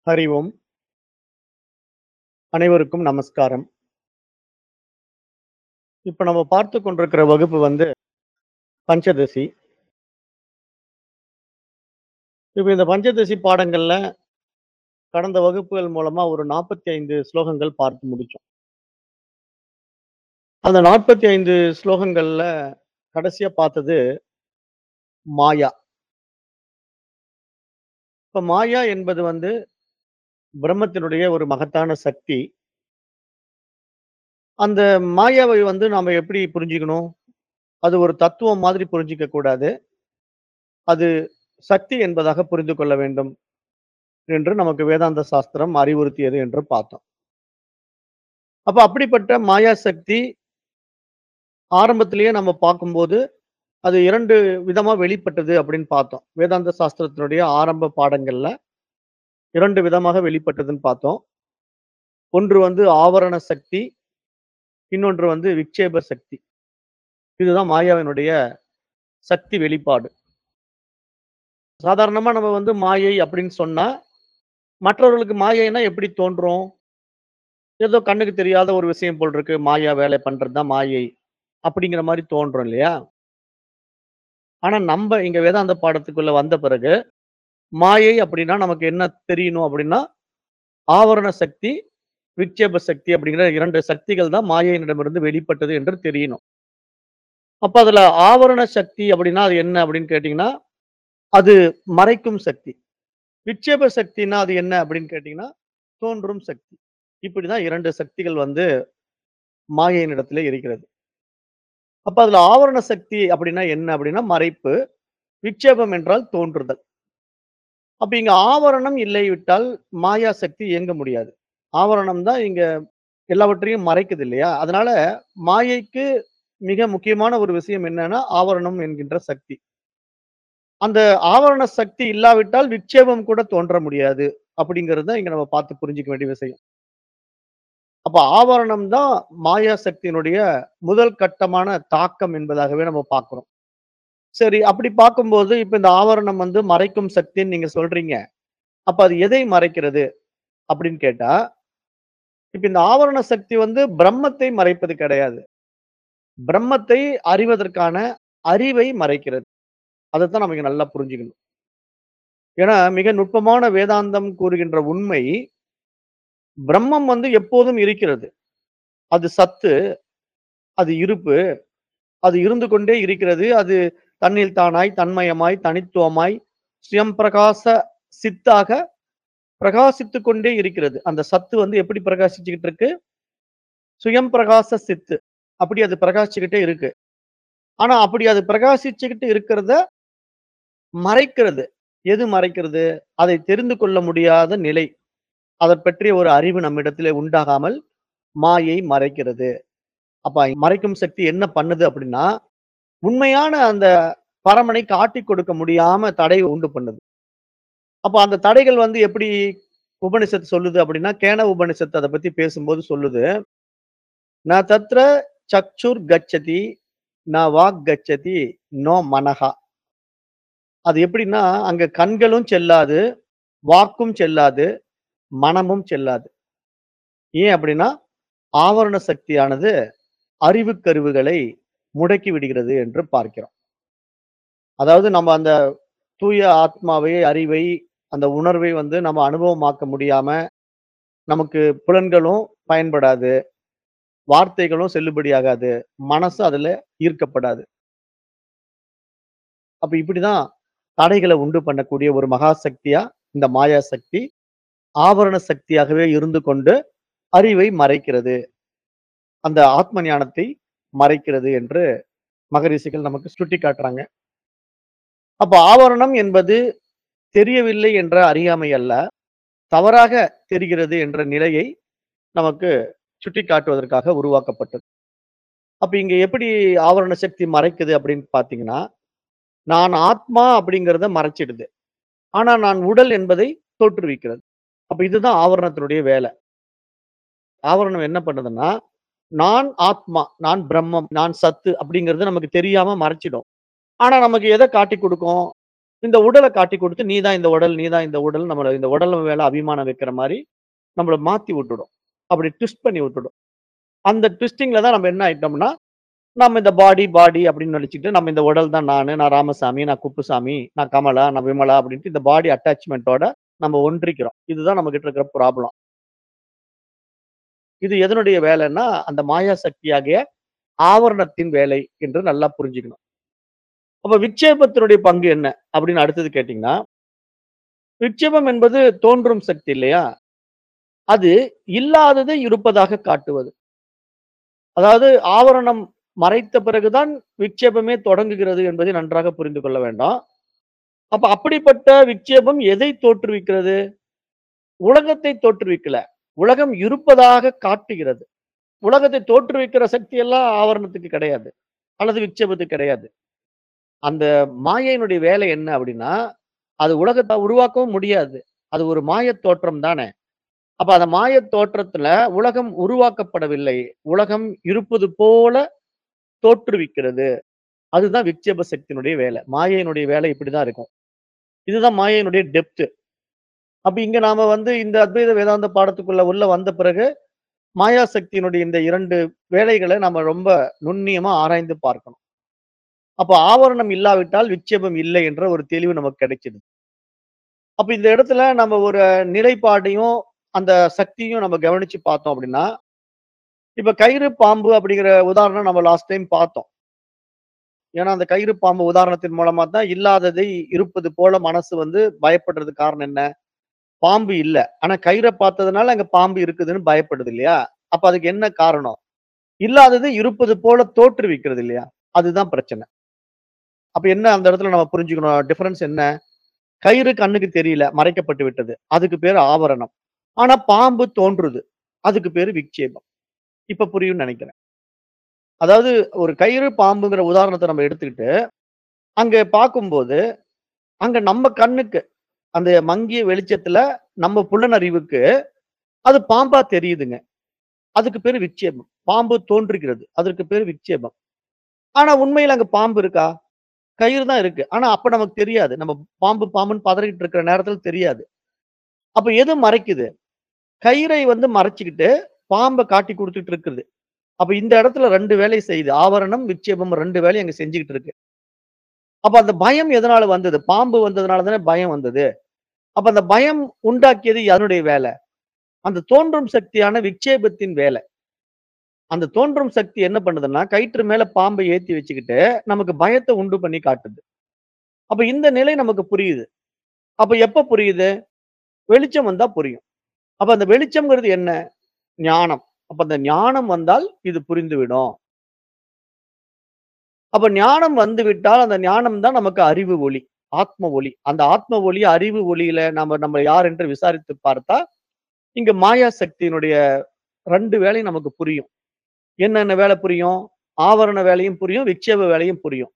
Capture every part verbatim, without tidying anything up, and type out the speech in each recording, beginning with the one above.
ஹரி ஓம். அனைவருக்கும் நமஸ்காரம். இப்ப நம்ம பார்த்துக் கொண்டிருக்கிற வகுப்பு வந்து பஞ்சதசி. இப்ப இந்த பஞ்சதசி பாடங்கள்ல கடந்த வகுப்புகள் மூலமா ஒரு நாற்பத்தி ஐந்து ஸ்லோகங்கள் பார்த்து முடிச்சோம். அந்த நாற்பத்தி ஐந்து ஸ்லோகங்கள்ல கடைசியா பார்த்தது மாயா. இப்ப மாயா என்பது வந்து பிரம்மத்தினுடைய ஒரு மகத்தான சக்தி. அந்த மாயாவை வந்து நாம எப்படி புரிஞ்சுக்கணும்? அது ஒரு தத்துவம் மாதிரி புரிஞ்சுக்க கூடாது. அது சக்தி என்பதாக புரிந்து கொள்ள வேண்டும் என்று நமக்கு வேதாந்த சாஸ்திரம் அறிவுறுத்தியது என்று பார்த்தோம். அப்ப அப்படிப்பட்ட மாயா சக்தி ஆரம்பத்திலேயே நம்ம பார்க்கும்போது, அது இரண்டு விதமா வெளிப்பட்டது அப்படின்னு பார்த்தோம். வேதாந்த சாஸ்திரத்தினுடைய ஆரம்ப பாடங்கள்ல இரண்டு விதமாக வெளிப்பட்டதுன்னு பார்த்தோம். ஒன்று வந்து ஆவரண சக்தி, இன்னொன்று வந்து விக்ஷேப சக்தி. இதுதான் மாயாவினுடைய சக்தி வெளிப்பாடு. சாதாரணமா நம்ம வந்து மாயை அப்படின்னு சொன்னா, மற்றவர்களுக்கு மாயைன்னா எப்படி தோன்றும்? ஏதோ கண்ணுக்கு தெரியாத ஒரு விஷயம் போல் இருக்கு. மாயா வேலை பண்றது தான் மாயை. அப்படிங்கிற மாரி தோன்றும் இல்லையா? ஆனா நம்ப இங்க வேதாந்த பாடத்துக்குள்ள வந்த பிறகு, மாயை அப்படின்னா நமக்கு என்ன தெரியணும் அப்படின்னா, ஆவரண சக்தி, விட்சேப சக்தி அப்படிங்கிற இரண்டு சக்திகள் தான் மாயையினிடமிருந்து வெளிப்பட்டது என்று தெரியணும். அப்ப அதுல ஆவரண சக்தி அப்படின்னா அது என்ன அப்படின்னு கேட்டீங்கன்னா, அது மறைக்கும் சக்தி. விட்சேப சக்தின்னா அது என்ன அப்படின்னு கேட்டீங்கன்னா, தோன்றும் சக்தி. இப்படிதான் இரண்டு சக்திகள் வந்து மாயையினிடத்திலே இருக்கிறது. அப்ப அதுல ஆவரண சக்தி அப்படின்னா என்ன அப்படின்னா மறைப்பு, விட்சேபம் என்றால் தோன்றுதல். அப்ப இங்க ஆவரணம் இல்லைவிட்டால் மாயா சக்தி இயங்க முடியாது. ஆவரணம் தான் இங்க எல்லாவற்றையும் மறைக்குது இல்லையா? அதனால மாயைக்கு மிக முக்கியமான ஒரு விஷயம் என்னன்னா, ஆவரணம் என்கின்ற சக்தி. அந்த ஆவரண சக்தி இல்லாவிட்டால் விட்சேபம் கூட தோன்ற முடியாது. அப்படிங்கிறது தான் இங்க நம்ம பார்த்து புரிஞ்சுக்க வேண்டிய விஷயம். அப்ப ஆவரணம் தான் மாயா சக்தியினுடைய முதல் கட்டமான தாக்கம் என்பதாகவே நம்ம பார்க்கிறோம். சரி, அப்படி பார்க்கும்போது இப்ப இந்த ஆவரணம் வந்து மறைக்கும் சக்தின்னு நீங்க சொல்றீங்க. அப்ப அது எதை மறைக்கிறது அப்படின்னு கேட்டா, இப்ப இந்த ஆவரண சக்தி வந்து பிரம்மத்தை மறைப்பது கிடையாது. பிரம்மத்தை அறிவதற்கான அறிவை மறைக்கிறது. அதத்தான் நம்ம இங்க நல்லா புரிஞ்சுக்கணும். ஏன்னா, மிக நுட்பமான வேதாந்தம் கூறுகின்ற உண்மை, பிரம்மம் வந்து எப்போதும் இருக்கிறது. அது சத்து, அது இருப்பு, அது இருந்து கொண்டே இருக்கிறது. அது தன்னில் தானாய், தன்மயமாய், தனித்துவமாய், சுயம் பிரகாச சித்தாக பிரகாசித்துக் கொண்டே இருக்கிறது. அந்த சத்து வந்து எப்படி பிரகாசிச்சுக்கிட்டு இருக்கு? சுயம் பிரகாச சித்து. அப்படி அது பிரகாசிச்சுக்கிட்டே இருக்கு. ஆனா, அப்படி அது பிரகாசிச்சுக்கிட்டு இருக்கிறத மறைக்கிறது. எது மறைக்கிறது? அதை தெரிந்து கொள்ள முடியாத நிலை. அதைப் பற்றிய ஒரு அறிவு நம்மிடத்திலே உண்டாகாமல் மாயை மறைக்கிறது. அப்ப மறைக்கும் சக்தி என்ன பண்ணுது அப்படின்னா, உண்மையான அந்த பரமனை காட்டிக் கொடுக்க முடியாம தடை உண்டு பண்ணுது. அப்ப அந்த தடைகள் வந்து எப்படி உபனிஷத் சொல்லுது அப்படின்னா, கேன உபனிஷத் அத பத்தி பேசும்போது சொல்லுது. ந தத்ர சக்ஷுர் கச்சதி, ந வாக் கச்சதி, நோ மனஹா. அது எப்படின்னா, அங்க கண்களும் செல்லாது, வாக்கும் செல்லாது, மனமும் செல்லாது. ஏன் அப்படின்னா, ஆவரண சக்தியானது அறிவுக் கருவிகளை முடக்கி விடுகிறது என்று பார்க்கிறோம். அதாவது நம்ம அந்த தூய ஆத்மாவை, அறிவை, அந்த உணர்வை வந்து நம்ம அனுபவமாக்க முடியாம, நமக்கு புலன்களும் பயன்படாது. வார்த்தைகளும் செல்லுபடியாகாது. மனசு அதுல ஈர்க்கப்படாது. அப்ப இப்படிதான் தடைகள உண்டு பண்ணக்கூடிய ஒரு மகா சக்தியா இந்த மாயா சக்தி, ஆவரண சக்தியாகவே இருந்து கொண்டு அறிவை மறைக்கிறது. அந்த ஆத்ம ஞானத்தை மறைக்கிறது என்று மகரிஷிகள் நமக்கு சுட்டிக்காட்டுறாங்க. அப்ப ஆவரணம் என்பது தெரியவில்லை என்ற அறியாமை அல்ல, தவறாக தெரிகிறது என்ற நிலையை நமக்கு சுட்டிக்காட்டுவதற்காக உருவாக்கப்பட்டது. அப்ப இங்க எப்படி ஆவரண சக்தி மறைக்குது அப்படின்னு பார்த்தீங்கன்னா, நான் ஆத்மா அப்படிங்கிறத மறைச்சிடுது. ஆனா நான் உடல் என்பதை தோற்றுவிக்கிறது. அப்ப இதுதான் ஆவரணத்தினுடைய வேலை. ஆவரணம் என்ன பண்ணுதுன்னா, நான் ஆத்மா, நான் பிரம்மம், நான் சத்து அப்படிங்கிறது நமக்கு தெரியாம மறைச்சிடும். ஆனா நமக்கு எத காட்டிக் குடுக்கும்? இந்த உடல காட்டிக் குடுத்து, "நீ தான் இந்த உடல், நீ தான் இந்த உடல்." நம்மள இந்த உடல் மேல அபிமானம் வைக்கிற மாரி, நம்மள மாத்தி விட்டுடும். அப்படி ட்விஸ்ட் பண்ணி விட்டுடும். அந்த ட்விஸ்டிங்ல தான் நம்ம என்ன ஆயிட்டோம்னா, நம்ம இந்த பாடி, பாடி அப்படின்னு நெனச்சுக்கிட்டு, நம்ம இந்த உடல் தான் நானு, நான் ராமசாமி, நான் குப்புசாமி, நான் கமலா, நான் விமலா அப்படின்ட்டு இந்த பாடி அட்டாச்மென்ட்டோட நம்ம ஒன்றிக்கிறோம். இதுதான் நம்மகிட்ட இருக்கிற ப்ராப்ளம். இது எதனுடைய வேலைன்னா, அந்த மாயா சக்தியாகிய ஆவரணத்தின் வேலை என்று நல்லா புரிஞ்சுக்கணும். அப்ப விட்சேபத்தினுடைய பங்கு என்ன? அப்படின்னு அடுத்தது கேட்டீங்கன்னா, விட்சேபம் என்பது தோன்றும் சக்தி இல்லையா? அது இல்லாததை இருப்பதாக காட்டுவது. அதாவது ஆவரணம் மறைத்த பிறகு தான் விட்சேபமே தொடங்குகிறது என்பதை நன்றாக புரிந்து கொள்ள வேண்டும். அப்ப அப்படிப்பட்ட விட்சேபம் எதை தோற்றுவிக்கிறது? உலகத்தை தோற்றுவிக்கல. உலகம் இருப்பதாக காட்டுகிறது. உலகத்தை தோற்றுவிக்கிற சக்தி எல்லாம் ஆவரணத்துக்கு கிடையாது. அல்லது விட்சேபத்துக்கு கிடையாது. அந்த மாயையினுடைய வேலை என்ன அப்படின்னா, அது உலகத்த உருவாக்கவும் முடியாது. அது ஒரு மாயத் தோற்றம் தானே! அப்ப அந்த மாயத் தோற்றத்துல உலகம் உருவாக்கப்படவில்லை. உலகம் இருப்பது போல தோற்றுவிக்கிறது. அதுதான் விட்சேப சக்தியினுடைய வேலை. மாயையினுடைய வேலை இப்படிதான் இருக்கும். இதுதான் மாயையினுடைய டெப்த். அப்ப இங்க நாம வந்து இந்த அத்வைத வேதாந்த பாடத்துக்குள்ள உள்ள வந்த பிறகு, மாயா சக்தியினுடைய இந்த இரண்டு வேலைகள நம்ம ரொம்ப நுண்ணியமா ஆராய்ந்து பார்க்கணும். அப்ப ஆவரணம் இல்லாவிட்டால் விட்சேபம் இல்லை என்ற ஒரு தெளிவு நமக்கு கிடைச்சிடுது. அப்ப இந்த இடத்துல நம்ம ஒரு நிலைப்பாடையும், அந்த சக்தியும் நம்ம கவனிச்சு பார்த்தோம் அப்படின்னா, இப்ப கயிறு, பாம்பு அப்படிங்கிற உதாரணம் நம்ம லாஸ்ட் டைம் பார்த்தோம். ஏன்னா, அந்த கயிறு, பாம்பு உதாரணத்தின் மூலமா தான் இல்லாததை இருப்பது போல மனசு வந்து பயப்படுறதுக்கு காரணம் என்ன? பாம்பு இல்ல. ஆனா கயிற பார்த்ததுனால அங்க பாம்பு இருக்குதுன்னு பயப்படுது இல்லையா? அப்ப அதுக்கு என்ன காரணம்? இல்லாதது இருப்பது போல தோற்றுவிக்கிறது இல்லையா? அதுதான் பிரச்சனை. அப்ப என்ன அந்த இடத்துல நம்ம புரிஞ்சுக்கணும் டிஃபரன்ஸ் என்ன? கயிறு கண்ணுக்கு தெரியல, மறைக்கப்பட்டு விட்டது. அதுக்கு பேரு ஆவரணம். ஆனா பாம்பு தோன்றுது. அதுக்கு பேரு விட்சேபம். இப்ப புரியும்னு நெனைக்கிறேன். அதாவது ஒரு கயிறு, பாம்புங்கிற உதாரணத்த நம்ம எடுத்துக்கிட்டு, அங்க பார்க்கும்போது, அங்க நம்ம கண்ணுக்கு அந்த மங்கிய வெளிச்சத்துல நம்ம புலனறிவுக்கு அது பாம்பா தெரியுதுங்க. அதுக்கு பேரு விட்சேபம். பாம்பு தோன்றுகிறது. அதற்கு பேரு விட்சேபம். ஆனா உண்மையில அங்க பாம்பு இருக்கா? கயிறு தான் இருக்கு. ஆனா அப்ப நமக்கு தெரியாது. நம்ம பாம்பு பாம்புன்னு பதறிட்டு இருக்கிற நேரத்துல தெரியாது. அப்ப எது மறைக்குது? கயிறை வந்து மறைச்சுக்கிட்டு, பாம்ப காட்டிக் குடுத்துட்டு இருக்குது. அப்ப இந்த இடத்துல ரெண்டு வேலை செய்யுது. ஆவரணம், விட்சேபம் ரெண்டு வேலையும் அங்க செஞ்சுகிட்டு இருக்கு. அப்ப அந்த பயம் எதனால வந்தது? பாம்பு வந்ததுனால தானே பயம் வந்தது. அப்ப அந்த பயம் உண்டாக்கியது யாருடைய வேலை? அந்த தோன்றும் சக்தியான விட்சேபத்தின் வேலை. அந்த தோன்றும் சக்தி என்ன பண்ணுதுன்னா, கயிற்று மேல பாம்ப ஏத்தி வச்சுக்கிட்டு, நமக்கு பயத்த உண்டு பண்ணி காட்டுது. அப்ப இந்த நிலை நமக்கு புரியுது. அப்ப எப்ப புரியுது? வெளிச்சம் வந்தா புரியும். அப்ப அந்த வெளிச்சம்ங்கிறது என்ன? ஞானம். அப்ப அந்த ஞானம் வந்தால் இது புரிந்துவிடும். அப்ப ஞானம் வந்துவிட்டால், அந்த ஞானம் தான் நமக்கு அறிவு ஒளி. ஆத்ம ஒளி. அந்த ஆத்ம ஒளி, அறிவு ஒளியில நம்ம நம்ம யார் என்று விசாரித்து பார்த்தா, இங்க மாயா சக்தியினுடைய ரெண்டு வேலையும் நமக்கு புரியும். என்னென்ன வேலை புரியும்? ஆவரண வேலையும் புரியும், விட்சேப வேலையும் புரியும்.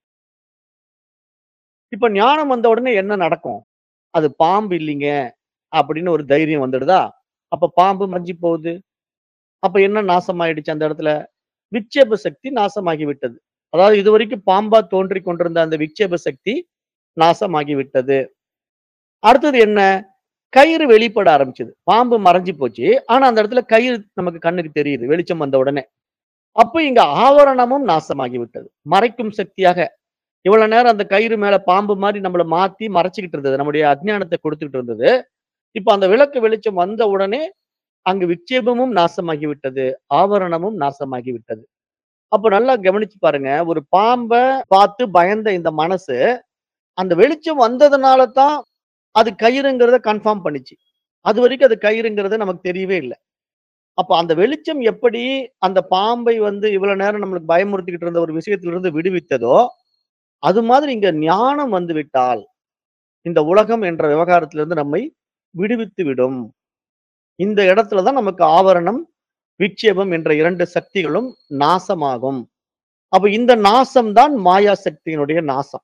இப்ப ஞானம் வந்த உடனே என்ன நடக்கும்? அது பாம்பு இல்லீங்க, அப்படின்னு ஒரு தைரியம் வந்துடுதா? அப்ப பாம்பு மறைஞ்சு போகுது. அப்ப என்ன நாசமாயிடுச்சு அந்த இடத்துல? விட்சேப சக்தி நாசமாகி விட்டது. அதாவது இதுவரைக்கும் பாம்பா தோன்றிக் கொண்டிருந்த அந்த விட்சேப சக்தி நாசமாகி விட்டது. அடுத்தது என்ன? கயிறு வெளிப்பட ஆரம்பிச்சது. பாம்பு மறைஞ்சு போச்சு. ஆனா அந்த இடத்துல கயிறு நமக்கு கண்ணுக்கு தெரியுது. வெளிச்சம் வந்த உடனே. அப்ப இங்க ஆவரணமும் நாசமாகி விட்டது. மறைக்கும் சக்தியாக இவ்வளவு நேரம் அந்த கயிறு மேல பாம்பு மாரி நம்மள மாத்தி மறைச்சுக்கிட்டு இருந்தது. நம்முடைய அஞ்ஞானத்த கொடுத்துக்கிட்டு இருந்தது. இப்ப அந்த விளக்கு வெளிச்சம் வந்த உடனே அங்கு விட்சேபமும் நாசமாகி விட்டது. ஆவரணமும் நாசமாகி விட்டது. அப்ப நல்லா கவனிச்சு பாருங்க. ஒரு பாம்ப பார்த்து பயந்த இந்த மனசு, அந்த வெளிச்சம் வந்ததுனால தான் அது கயிறுங்கிறத கன்ஃபார்ம் பண்ணுச்சு. அதுவரைக்கும் அது கயிறுங்கிறது நமக்கு தெரியவே இல்ல. அப்ப அந்த வெளிச்சம் எப்படி அந்த பாம்பை வந்து இவ்வளவு நேரம் நம்மளுக்கு பயமுறுத்திக்கிட்டு இருந்த ஒரு விஷயத்திலிருந்து விடுவித்ததோ, அது மாதிரி இங்க ஞானம் வந்து விட்டால், இந்த உலகம் என்ற விவகாரத்திலிருந்து நம்மை விடுவித்து விடும். இந்த இடத்துல தான் நமக்கு ஆவரணம், விட்சேபம் என்ற இரண்டு சக்திகளும் நாசமாகும். அப்ப இந்த நாசம் தான் மாயா சக்தியினுடைய நாசம்.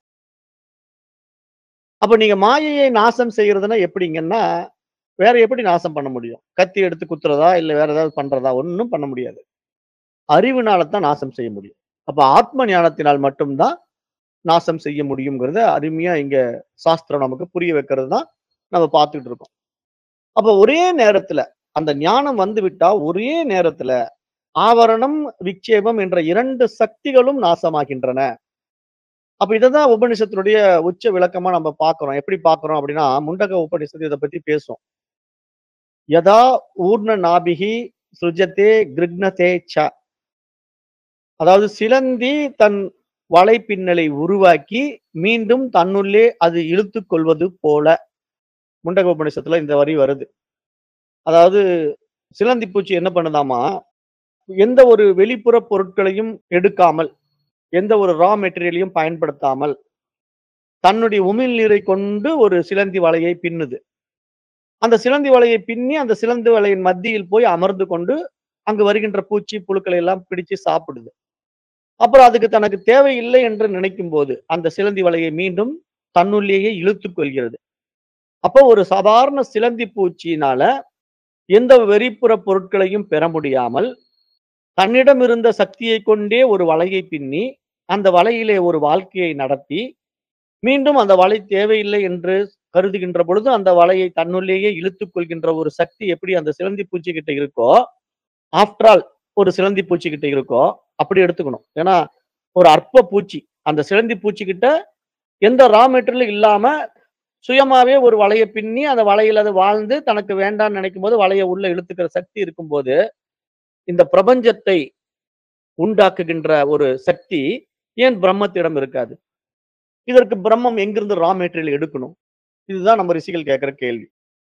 அப்ப நீங்க மாயையை நாசம் செய்யறதுன்னா எப்படிங்கன்னா, வேற எப்படி நாசம் பண்ண முடியும்? கத்தி எடுத்து குத்துறதா? இல்ல வேற ஏதாவது பண்றதா? ஒண்ணும் பண்ண முடியாது. அறிவினால தான் நாசம் செய்ய முடியும். அப்ப ஆத்ம ஞானத்தினால் மட்டும் தான் நாசம் செய்ய முடியுங்கிறத அருமையா இங்க சாஸ்திரம் நமக்கு புரிய வைக்கிறது தான் நம்ம பார்த்துட்டு இருக்கோம். அப்ப ஒரே நேரத்துல அந்த ஞானம் வந்து விட்டா ஒரே நேரத்துல ஆவரணம், விக்ஷேபம் என்ற இரண்டு சக்திகளும் நாசமாகின்றன. அப்ப இததான் உபனிஷத்தினுடைய உச்ச விளக்கமா நம்ம பார்க்கிறோம். எப்படி பார்க்கிறோம் அப்படின்னா, முண்டக உபனிஷத்து இத பத்தி பேசும். யதா ஊர்ண நாபிகி சுஜதே கிருக்னதே ச. அதாவது சிலந்தி தன் வலைப்பின்னலை உருவாக்கி மீண்டும் தன்னுள்ளே அது இழுத்துக் கொள்வது போல. முண்டக உபனிஷத்துல இந்த வரி வருது. அதாவது சிலந்தி பூச்சி என்ன பண்ணுதாமா, எந்த ஒரு வெளிப்புற பொருட்களையும் எடுக்காமல், எந்த ஒரு ரா மெட்டீரியலையும் பயன்படுத்தாமல், தன்னுடைய உமிழ்நீரை கொண்டு ஒரு சிலந்தி வலையை பின்னுது. அந்த சிலந்தி வலையை பின்னி, அந்த சிலந்தி வலையின் மத்தியில் போய் அமர்ந்து கொண்டு, அங்கு வருகின்ற பூச்சி, புழுக்களை எல்லாம் பிடிச்சு சாப்பிடுது. அப்புறம் அதுக்கு தனக்கு தேவையில்லை என்று நினைக்கும்போது, அந்த சிலந்தி வலையை மீண்டும் தன்னுள்ளேயே இழுத்துக் கொள்கிறது. அப்போ ஒரு சாதாரண சிலந்தி பூச்சியினால எந்த வெளிப்புற பொருட்களையும் பெற முடியாமல், தன்னிடம் இருந்த சக்தியை கொண்டே ஒரு வலையை பின்னி, அந்த வலையிலே ஒரு வாழ்க்கையை நடத்தி, மீண்டும் அந்த வலை தேவையில்லை என்று கருதுகின்ற பொழுது, அந்த வலையை தன்னுள்ளேயே இழுத்துக் கொள்கின்ற ஒரு சக்தி எப்படி அந்த சிலந்தி பூச்சி கிட்ட இருக்கோ, ஆஃப்டர் ஆல் ஒரு சிலந்தி பூச்சி கிட்ட இருக்கோ, அப்படி எடுத்துக்கணும். ஏன்னா, ஒரு அற்ப பூச்சி. அந்த சிலந்தி பூச்சி கிட்ட எந்த ரா மெட்டீரியலும் இல்லாம, சுயமாவே ஒரு வலைய பின்னி, அந்த வலையில அது வாழ்ந்து, தனக்கு வேண்டான்னு நினைக்கும்போது, வலைய உள்ள இழுத்துக்கிற சக்தி இருக்கும்போது, இந்த பிரபஞ்சத்தை உண்டாக்குகின்ற ஒரு சக்தி ஏன் பிரம்மத்திடம் இருக்காது? இதற்கு பிரம்மம் எங்கிருந்து ரா மெட்டீரியல் எடுக்கணும்? இதுதான் நம்ம ரிஷிகள் கேட்கிற கேள்வி.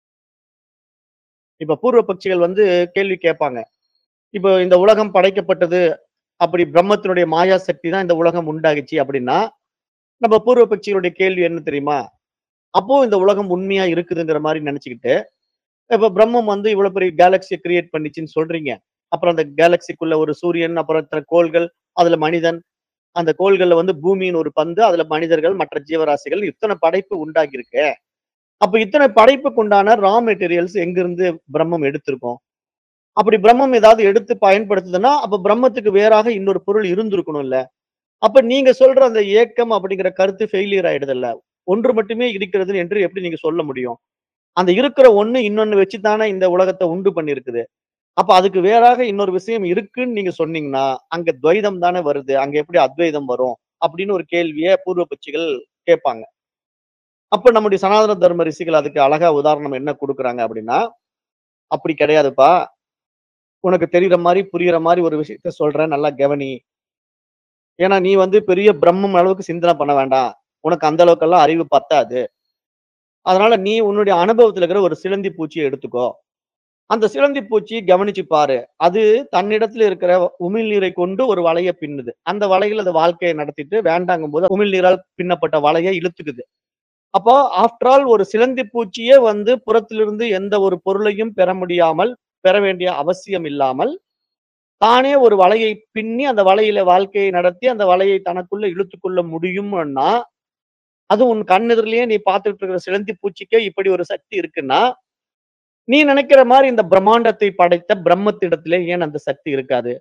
இப்ப பூர்வ பக்ஷிகள் வந்து கேள்வி கேட்பாங்க. இப்போ இந்த உலகம் படைக்கப்பட்டது, அப்படி பிரம்மத்தினுடைய மாயா சக்தி தான் இந்த உலகம் உண்டாகிச்சு அப்படின்னா, நம்ம பூர்வ பக்ஷிகளுடைய கேள்வி என்ன தெரியுமா? அப்போ இந்த உலகம் உண்மையா இருக்குதுங்கிற மாரி நெனச்சுக்கிட்டு, இப்ப பிரம்மம் வந்து இவ்வளவு பெரிய கேலக்ஸிய கிரியேட் பண்ணிச்சுன்னு சொல்றீங்க. அப்புறம் அந்த கேலக்ஸிக்குள்ள ஒரு சூரியன், அப்புறம் இத்தன கோள்கள், அதுல மனிதன், அந்த கோள்கள்ல வந்து பூமியின் ஒரு பந்து, அதுல மனிதர்கள், மற்ற ஜீவராசிகள் இத்தன படைப்பு உண்டாகி இருக்கு. அப்ப இத்தனை படைப்புக்கு உண்டான ரா மெட்டீரியல்ஸ் எங்கிருந்து பிரம்மம் எடுத்திருக்கும்? அப்படி பிரம்மம் ஏதாவது எடுத்து பயன்படுத்துதுன்னா, அப்ப பிரம்மத்துக்கு வேறாக இன்னொரு பொருள் இருந்திருக்கணும்ல. அப்ப நீங்க சொல்ற அந்த ஏக்கம் அப்படிங்கிற கருத்து ஃபெயிலியர் ஆயிடுதுல்ல. ஒன்று மட்டுமே இருக்கிறது என்று எப்படி நீங்க சொல்ல முடியும்? அந்த இருக்கிற ஒண்ணு இன்னொன்னு வச்சு தானே இந்த உலகத்த உண்டு பண்ணியிருக்குது. அப்ப அதுக்கு வேறாக இன்னொரு விஷயம் இருக்குன்னு நீங்க சொன்னீங்கன்னா, அங்க துவைதம் தானே வருது. அங்க எப்படி அத்வைதம் வரும்? அப்படின்னு ஒரு கேள்விய பூர்வ பட்சிகள் கேட்பாங்க. அப்ப நம்முடைய சனாதன தர்ம ரிஷிகள் அதுக்கு அழகா உதாரணம் என்ன குடுக்குறாங்க அப்படின்னா, "அப்படி கிடையாதுப்பா. உனக்கு தெரியிற மாரி, புரியிற மாரி ஒரு விஷயத்த சொல்றேன். நல்லா கவனி. ஏன்னா நீ வந்து பெரிய பிரம்மம் அளவுக்கு சிந்தனை பண்ண வேண்டாம். உனக்கு அந்த அளவுக்கெல்லாம் அறிவு பத்தாது. அதனால நீ உன்னுடைய அனுபவத்துல இருக்கிற ஒரு சிலந்தி பூச்சிய எடுத்துக்கோ. அந்த சிலந்தி பூச்சி கவனிச்சு பாரு. அது தன்னிடத்துல இருக்கிற உமிழ்நீரை கொண்டு ஒரு வலைய பின்னுது. அந்த வலையில அது வாழ்க்கைய நடத்திட்டு வேண்டாங்கும்போது உமிழ்நீரால் பின்னப்பட்ட வலைய இழுத்துக்குது. அப்போ ஆஃப்டர் ஆல் ஒரு சிலந்தி பூச்சியே வந்து புறத்திலிருந்து எந்த ஒரு பொருளையும் பெற முடியாமல், பெற வேண்டிய அவசியம் இல்லாமல், தானே ஒரு வலையை பின்னி, அந்த வலையில வாழ்க்கையை நடத்தி, அந்த வலையை தனக்குள்ள இழுத்துக்கொள்ள முடியும்ன்னா, அது உன் கண்ணெதிரிலேயே நீ பார்த்துட்டு இருக்கிற சிலந்தி பூச்சிக்கே இப்படி ஒரு சக்தி இருக்குன்னா, நீ நினைக்கிற மாரி இந்த பிரம்மாண்டத்தை படைத்த பிரம்மத்திடத்திலே ஏன் அந்த சக்தி இருக்காது?